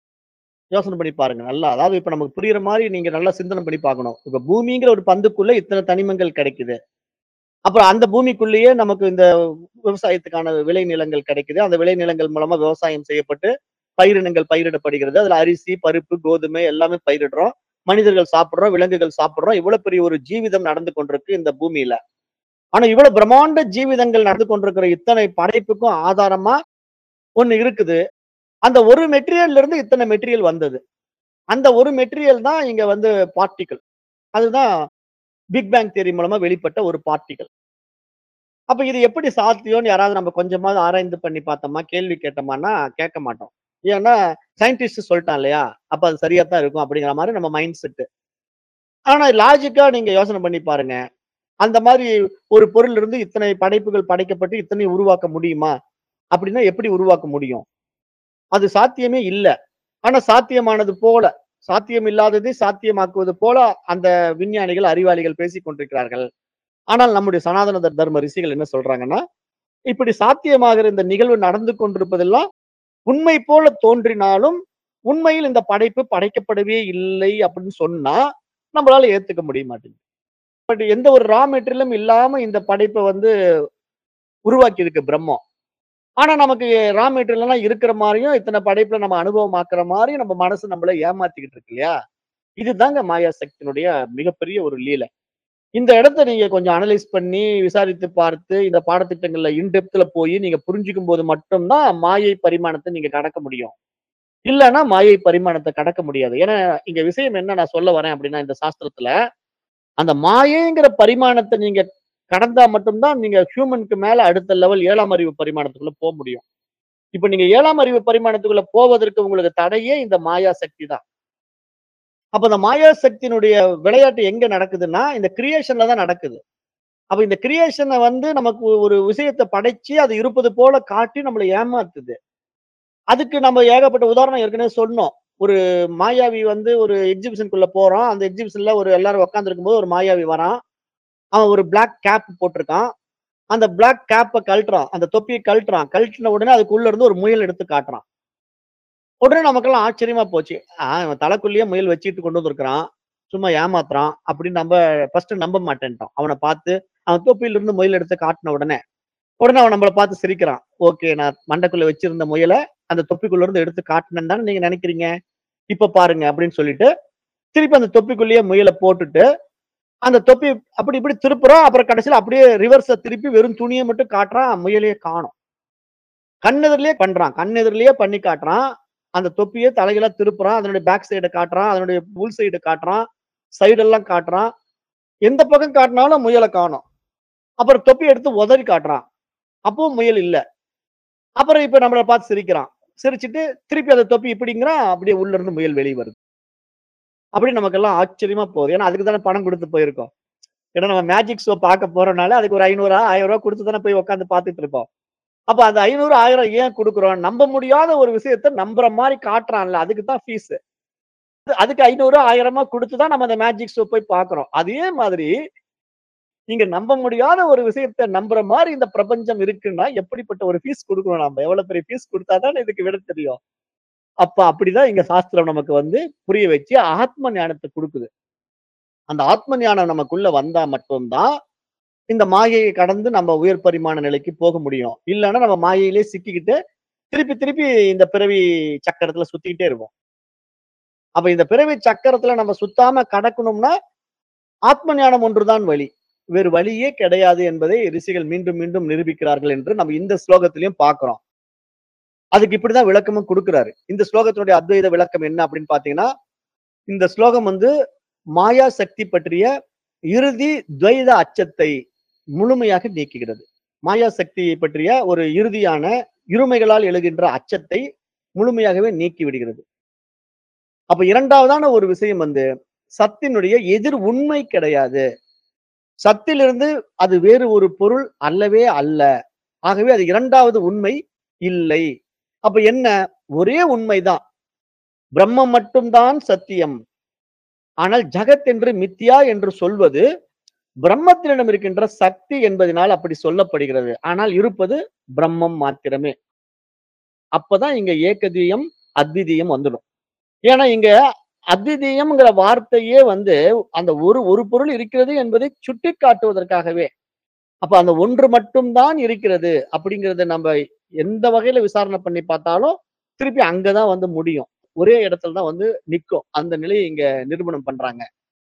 யோசனை பண்ணி பாருங்க நல்லா. அதாவது இப்ப நமக்கு புரியிற மாரி நீங்க நல்லா சிந்தனை பண்ணி பார்க்கணும். இப்ப பூமிங்கிற ஒரு பந்துக்குள்ள இத்தன தனிமங்கள் கிடைக்குது. அப்புறம் அந்த பூமிக்குள்ளேயே நமக்கு இந்த விவசாயத்துக்கான விளைநிலங்கள் கிடைக்குது. அந்த விளைநிலங்கள் மூலமா விவசாயம் செய்யப்பட்டு பயிரினங்கள் பயிரிடப்படுகிறது. அதுல அரிசி, பருப்பு, கோதுமை எல்லாமே பயிரிடுறோம். மனிதர்கள் சாப்பிடுறோம், விலங்குகள் சாப்பிடுறோம். இவ்வளவு பெரிய ஒரு ஜீவிதம் நடந்து கொண்டிருக்கு இந்த பூமியில. ஆனா இவ்வளவு பிரம்மாண்ட ஜீவிதங்கள் நடந்து கொண்டிருக்கிற இத்தனை படைப்புக்கும் ஆதாரமா ஒண்ணு இருக்குது. அந்த ஒரு மெட்டீரியல்ல இருந்து இத்தனை மெட்டீரியல் வந்தது. அந்த ஒரு மெட்டீரியல் தான் இங்க வந்து பார்ட்டிகிள். அதுதான் பிக் பேங் தியரி மூலமா வெளிப்பட்ட ஒரு பார்ட்டிகிள். அப்ப இது எப்படி சாத்தியம்னு யாராவது நம்ம கொஞ்சமாவது ஆராய்ந்து பண்ணி பார்த்தோமா? கேள்வி கேட்டோமான்னா, கேட்க மாட்டோம். ஏன்னா, சயின்டிஸ்ட் சொல்ட்டான் இல்லையா? அப்ப அது சரியா தான் இருக்கும் அப்படிங்கிற மாரி நம்ம மைண்ட் செட். ஆனா லாஜிக்கா நீங்க யோசனை பண்ணி பாருங்க. அந்த மாரி ஒரு பொருள்ல இருந்து இத்தனை படைப்புகள் படைக்கப்பட்டு இத்தனையும் உருவாக்க முடியுமா? அப்படின்னா எப்படி உருவாக்க முடியும்? அது சாத்தியமே இல்ல. ஆனா சாத்தியமானது போல, சாத்தியம் இல்லாததை சாத்தியமாக்குவது போல அந்த விஞ்ஞானிகள், அறிவாளிகள் பேசிக் கொண்டிருக்கிறார்கள். ஆனால் நம்முடைய சனாதன த தர்ம ரிஷிகள் என்ன சொல்றாங்கன்னா, இப்படி சாத்தியமாகிற இந்த நிகழ்வு நடந்து கொண்டிருப்பதெல்லாம் உண்மை போல தோன்றினாலும், உண்மையில் இந்த படைப்பு படைக்கப்படவே இல்லை அப்படின்னு சொன்னா, நம்மளால ஏத்துக்க முடிய மாட்டேங்குது. பட் எந்த ஒரு ரா மெட்டீரியலும் இல்லாம இந்த படைப்ப வந்து உருவாக்கி இருக்கு பிரம்மம். ஆனா நமக்கு ரா மெட்டீரியல் எல்லாம் இருக்கிற மாரியும், இத்தன படைப்புல நம்ம அனுபவமாக்குற மாரியும் நம்ம மனசு நம்மள ஏமாத்திக்கிட்டு இருக்கு இல்லையா? இதுதாங்க மாயா சக்தியினுடைய மிகப்பெரிய ஒரு லீலை. இந்த இடத்த நீங்க கொஞ்சம் அனலைஸ் பண்ணி, விசாரித்து பார்த்து, இந்த பாடத்திட்டங்கள்ல இன் டெப்த்ல போயி நீங்க புரிஞ்சுக்கும்போது மட்டும் தான் மாயை பரிமாணத்த நீங்க கடக்க முடியும். இல்லன்னா மாயை பரிமாணத்த கடக்க முடியாது. ஏன்னா, இங்க விஷயம் என்ன நான் சொல்ல வரேன் அப்டின்னா, இந்த சாஸ்திரத்துல, அந்த மாயைங்கிற பரிமாணத்த நீங்க கடந்தா மட்டும் தான் நீங்க ஹியூமன்க்கு மேல அடுத்த லெவல் ஏழாம் அறிவு பரிமாணத்துக்குள்ள போ முடியும். இப்ப நீங்க ஏழாம் அறிவு பரிமாணத்துக்குள்ள போவதற்கு உங்களுக்கு தடையே இந்த மாயா சக்தி தான். அப்ப இந்த மாயா சக்தியினுடைய விளையாட்டு எங்க நடக்குதுன்னா, இந்த கிரியேஷன்ல தான் நடக்குது. அப்ப இந்த கிரியேஷன வந்து நமக்கு ஒரு விஷயத்த படைச்சு, அது இருப்பது போல காட்டி நம்மள ஏமாத்துது. அதுக்கு நம்ம ஏகப்பட்ட உதாரணம் ஏற்கனவே சொன்னோம். ஒரு மாயாவி வந்து ஒரு எக்ஸிபிஷனுக்குள்ள போறான். அந்த எக்ஸிபிஷன்ல ஒரு எல்லாரும் உட்கார்ந்திருக்கும்போது ஒரு மாயாவி வரான். அவன் ஒரு பிளாக் கேப் போட்டிருக்கான். அந்த பிளாக் கேப்ப கழட்டுறான். அந்த தொப்பிய கழட்டுறான். கழட்டின உடனே அதுக்குள்ள இருந்து ஒரு முயல் எடுத்து காட்டுறான். உடனே நமக்கெல்லாம் ஆச்சரியமா போச்சு. ஆ இவன் தலைக்குள்ளேயே முயல் வச்சுட்டு கொண்டு வந்திருக்கிறான். சும்மா ஏமாத்துறான் அப்படின்னு நம்ம ஃபர்ஸ்ட் நம்ப மாட்டேன்ட்டோம். அவன பார்த்து அவன் தொப்பியில இருந்து முயல் எடுத்து காட்டுன உடனே. உடனே அவன் நம்மள பார்த்து சிரிக்கிறான். ஓகே நான் மண்டைக்குள்ள வச்சிருந்த முயல அந்த தொப்பிக்குள்ள இருந்து எடுத்து காட்டுனேன்னு தானே நீங்க நினைக்கிறீங்க. இப்ப பாருங்க அப்படின்னு சொல்லிட்டு, திருப்பி அந்த தொப்பிக்குள்ளேயே முயல போட்டுட்டு, அந்த தொப்பி அப்படி இப்படி திருப்புறான். அப்புறம் கடைசியில அப்படியே ரிவர்ஸ திருப்பி வெறும் துணிய மட்டும் காட்டுறான். முயலையே காணோம். கண்ணெதிரிலேயே பண்றான். கண்ணெதிரிலேயே பண்ணி காட்டுறான். அந்த தொப்பிய தலைகீழா திருப்புறான். அதனுடைய பேக் சைட காட்டுறான். அதனுடைய உள் சைடு காட்டுறான். சைடு எல்லாம் காட்டுறான். எந்த பக்கம் காட்டினாலும் முயல காணோம். அப்புறம் தொப்பி எடுத்து உதறி காட்டுறான். அப்பவும் முயல் இல்ல. அப்புறம் இப்ப நம்மள பார்த்து சிரிக்கிறான். சிரிச்சுட்டு திருப்பி அந்த தொப்பி இப்படிங்கிறான். அப்படியே உள்ள இருந்து முயல் வெளிய வருது. அப்படி நமக்கெல்லாம் ஆச்சரியமா போகுது. ஏன்னா அதுக்கு தானே பணம் குடுத்து போயிருக்கோம். ஏன்னா நம்ம மேஜிக் ஷோ பார்க்க போறோம்னால அதுக்கு ஒரு ஐநூறு ரூபாய் ஆயிரம் ரூபாய் குடுத்து தானே போய் உட்கார்ந்து பார்த்துட்டு இருப்போம். அப்ப அந்த ஐநூறு, ஆயிரம் ஏன் குடுக்குறோம்? நம்ப முடியாத ஒரு விஷயத்த நம்புற மாரி காட்டுறான்ல, அதுக்கு தான் ஃபீஸ். அதுக்கு ஐநூறு, ஆயிரம் குடுத்து தான் நம்ம அந்த மேஜிக் ஷோ போய் பார்க்கிறோம். அதே மாதிரி நீங்க நம்ப முடியாத ஒரு விஷயத்த நம்புற மாரி இந்த பிரபஞ்சம் இருக்குன்னா, எப்படிப்பட்ட ஒரு ஃபீஸ் குடுக்கணும் நம்ம? எவ்வளவு பெரிய ஃபீஸ் குடுத்தா தானே இதுக்கு விட தெரியும். அப்ப அப்படிதான் இங்க சாஸ்திரம் நமக்கு வந்து புரிய வச்சு ஆத்ம ஞானத்த குடுக்குது. அந்த ஆத்ம ஞானம் நமக்குள்ள வந்தா மட்டும் தான், இந்த மாயையை கடந்து நம்ம உயர் பரிமாண நிலைக்கு போக முடியும். இல்லன்னா நம்ம மாயையிலே சிக்கிக்கிட்டு, திருப்பி திருப்பி இந்த பிறவி சக்கரத்துல சுத்திக்கிட்டே இருப்போம். அப்ப இந்த பிறவி சக்கரத்துல நம்ம சுத்தாம கடக்கணும்னா, ஆத்ம ஞானம் ஒன்றுதான் வழி. வேறு வழியே கிடையாது என்பதை ரிஷிகள் மீண்டும் மீண்டும் நிரூபிக்கிறார்கள் என்று நம்ம இந்த ஸ்லோகத்திலயும் பார்க்கிறோம். அதுக்கு இப்படிதான் விளக்கமும் குடுக்குறாரு. இந்த ஸ்லோகத்தினுடைய அத்வைத விளக்கம் என்ன அப்படின்னு பார்த்தீங்கன்னா, இந்த ஸ்லோகம் வந்து மாயா சக்தி பற்றிய இறுதி துவைத அச்சத்தை முழுமையாக நீக்குகிறது. மாயா சக்தியை பற்றிய ஒரு இறுதியான இருமைகளால் எழுகின்ற அச்சத்தை முழுமையாகவே நீக்கி விடுகிறது. அப்ப இரண்டாவதான ஒரு விஷயம் வந்து, சத்தினுடைய எதிர் உண்மை கிடையாது. சத்திலிருந்து அது வேறு ஒரு பொருள் அல்லவே அல்ல. ஆகவே அது இரண்டாவது உண்மை இல்லை. அப்ப என்ன? ஒரே உண்மைதான். பிரம்மம் மட்டும் தான் சத்தியம். ஆனால் ஜகத் என்று மித்யா என்று சொல்வது, பிரம்மத்தினிடம் இருக்கின்ற சக்தி என்பதனால் அப்படி சொல்லப்படுகிறது. ஆனால் இருப்பது பிரம்மம் மாத்திரமே. அப்பதான் இங்க ஏகதீயம், அத்விதீயம் வந்துடும். ஏன்னா இங்க அத்விதீயம்ங்கிற வார்த்தையே வந்து அந்த ஒரு ஒரு பொருள் இருக்கிறது என்பதை சுட்டிக்காட்டுவதற்காகவே. அப்ப அந்த ஒன்று மட்டும் தான் இருக்கிறது அப்படிங்கிறத நம்ம எந்த வகையில விசாரணை பண்ணி பார்த்தாலும், திருப்பி அங்க தான் வந்து முடியும். ஒரே இடத்துல தான் வந்து நிக்கும். அந்த நிலையை இங்க நிரூபணம் பண்றாங்க.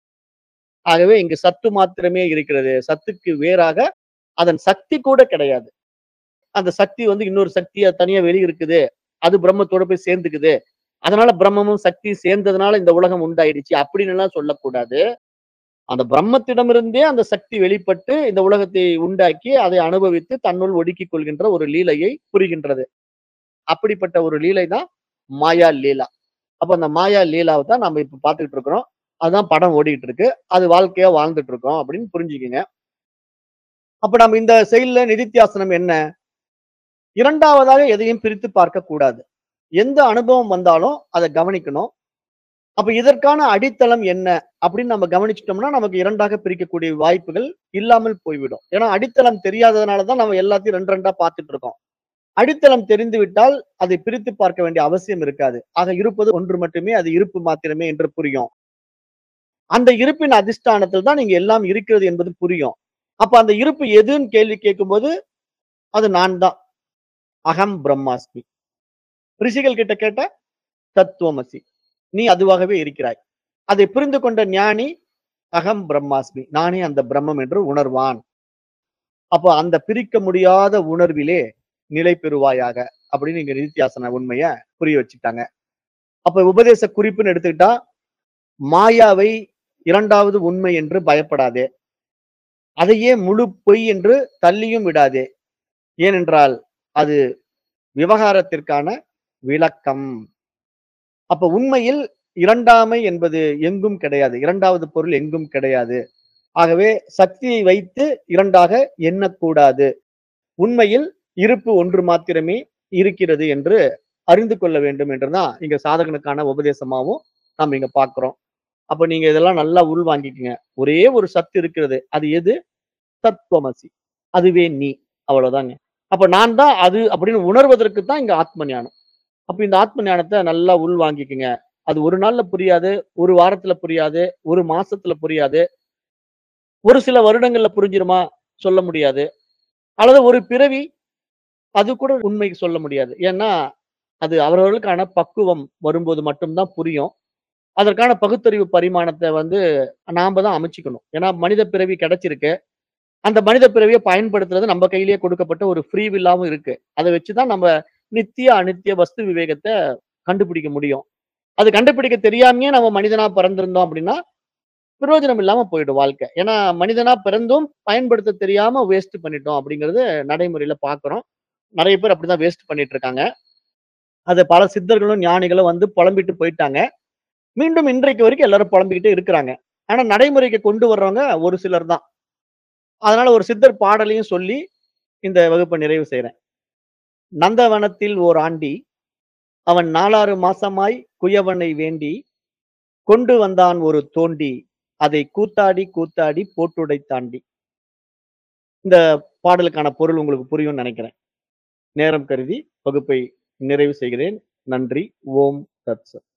ஆகவே இங்கு சத்து மாத்திரமே இருக்கிறது. சத்துக்கு வேறாக அதன் சக்தி கூட கிடையாது. அந்த சக்தி வந்து இன்னொரு சக்தியா தனியா வெளிய இருக்குது. அது பிரம்மத்தோட போய் சேர்ந்துக்குது. அதனால பிரம்மமும் சக்தியும் சேர்ந்ததுனால இந்த உலகம் உண்டாயிடுச்சு அப்படின்னு எல்லாம் சொல்லக்கூடாது. அந்த பிரம்மத்திடமிருந்தே அந்த சக்தி வெளிப்பட்டு இந்த உலகத்தை உண்டாக்கி, அதை அனுபவித்து தன்னுள் ஒடுக்கிக் கொள்கின்ற ஒரு லீலையை புரிகின்றது. அப்படிப்பட்ட ஒரு லீலை தான் மாயா லீலா. அப்ப அந்த மாயா லீலாவ தான் நம்ம இப்ப பார்த்துக்கிட்டு இருக்கிறோம். அதான் படம் ஓடிட்டு இருக்கு. அது வாழ்க்கையா வாழ்ந்துட்டு இருக்கோம் அப்படின்னு புரிஞ்சுக்கங்க. அப்ப நம்ம இந்த செயல்ல நிதித்தியாசனம் என்ன? இரண்டாவதாக எதையும் பிரித்து பார்க்கக் கூடாது. எந்த அனுபவம் வந்தாலும் அத கவனிக்கணும். அப்ப இதற்கான அடித்தளம் என்ன? அப்படின்னு நம்ம கவனிச்சுட்டோம்னா, நமக்கு இரண்டாக பிரிக்கக்கூடிய வாய்ப்புகள் இல்லாமல் போய்விடும். ஏன்னா அடித்தளம் தெரியாததுனால தான் நம்ம எல்லாத்தையும் ரெண்டு, ரெண்டா பார்த்துட்டு இருக்கோம். அடித்தளம் தெரிந்து விட்டால் அதை பிரித்து பார்க்க வேண்டிய அவசியம் இருக்காது. ஆக இருப்பது ஒன்று மட்டுமே, அது இருப்பு மாத்திரமே என்று புரியும். அந்த இருப்பின் அதிஷ்டானத்தில் தான் இங்க எல்லாம் இருக்கிறது என்பது புரியும். அப்ப அந்த இருப்பு எதுன்னு கேள்வி கேட்கும்போது, அது நான் தான். அகம் பிரம்மாஸ்மி. ரிஷிகள் கிட்ட கேட்டா, தத்துவமசி. நீ அதுவாகவே இருக்கிறாய். அதை புரிந்து கொண்ட ஞானி, அகம் பிரம்மாஸ்மி. நானே அந்த பிரம்மம் என்று உணர்வான். அப்ப அந்த பிரிக்க முடியாத உணர்விலே நிலை பெறுவாயாக. அப்படின்னு இங்க நிதித்தியாசன உண்மைய புரிய வச்சுட்டாங்க. அப்ப உபதேச குறிப்புன்னு எடுத்துக்கிட்டா, மாயாவை இரண்டாவது உண்மை என்று பயப்படாதே. அதையே முழு பொய் என்று தள்ளியும் விடாதே. ஏனென்றால், அது விவகாரத்திற்கான விளக்கம். அப்ப உண்மையில் இரண்டாமை என்பது எங்கும் கிடையாது. இரண்டாவது பொருள் எங்கும் கிடையாது. ஆகவே சக்தியை வைத்து இரண்டாக எண்ணக்கூடாது. உண்மையில் இருப்பு ஒன்று மாத்திரமே இருக்கிறது என்று அறிந்து கொள்ள வேண்டும் என்றுதான் இங்க சாதகனுக்கான உபதேசமாவும் நம்ம இங்க பார்க்கிறோம். அப்ப நீங்க இதெல்லாம் நல்லா உள்வாங்கிக்கங்க. ஒரே ஒரு சத்து இருக்கிறது. அது எது? தத்துவமசி. அதுவே நீ. அவ்வளவுதாங்க. அப்ப நான் தான் அது அப்படின்னு உணர்வதற்கு தான் இங்க ஆத்ம ஞானம். அப்ப இந்த ஆத்ம ஞானத்த நல்லா உள்வாங்கிக்கங்க. அது ஒரு நாள்ல புரியாது, ஒரு வாரத்துல புரியாது, ஒரு மாசத்துல புரியாது. ஒரு சில வருடங்கள்ல புரிஞ்சிருமா? சொல்ல முடியாது. அல்லது ஒரு பிறவி, அது கூட உண்மை சொல்ல முடியாது. ஏன்னா, அது அவரவர்களுக்கான பக்குவம் வரும்போது மட்டும் தான் புரியும். அதற்கான பகுத்தறிவு பரிமாணத்த வந்து நாம தான் அமைச்சுக்கணும். ஏன்னா, மனித பிறவி கிடைச்சிருக்கு. அந்த மனித பிறவிய பயன்படுத்துறது நம்ம கையிலேயே கொடுக்கப்பட்ட ஒரு ஃப்ரீ வில்லாவும் இருக்கு. அத வச்சு தான் நம்ம நித்திய, அநித்திய வஸ்து விவேகத்த கண்டுபிடிக்க முடியும். அது கண்டுபிடிக்க தெரியாமயே நம்ம மனிதனா பிறந்திருந்தோம் அப்படின்னா, பிரயோஜனம் இல்லாம போயிடும் வாழ்க்கை. ஏன்னா, மனிதனா பிறந்தும் பயன்படுத்த தெரியாம வேஸ்ட் பண்ணிட்டோம் அப்படிங்கிறது நடைமுறையில பார்க்கிறோம். நெறைய பேர் அப்படிதான் வேஸ்ட் பண்ணிட்டு இருக்காங்க. அத பல சித்தர்களும், ஞானிகளும் வந்து புலம்பிட்டு போயிட்டாங்க. மீண்டும் இன்றைக்கு வரைக்கும் எல்லாரும் புலம்பிக்கிட்டே இருக்கிறாங்க. ஆனா நடைமுறைக்கு கொண்டு வர்றவங்க ஒரு சிலர் தான். அதனால ஒரு சித்தர் பாடலையும் சொல்லி இந்த வகுப்ப நிறைவு செய்றேன். நந்தவனத்தில் ஓர் ஆண்டி, அவன் நாலாறு மாசமாய் குயவனை வேண்டி, கொண்டு வந்தான் ஒரு தோண்டி, அதை கூத்தாடி கூத்தாடி போட்டுடைத்தாண்டி. இந்த பாடலுக்கான பொருள் உங்களுக்கு புரியும்னு நெனைக்கிறேன். நேரம் கருதி வகுப்பை நிறைவு செய்கிறேன். நன்றி. ஓம் தத் சத்.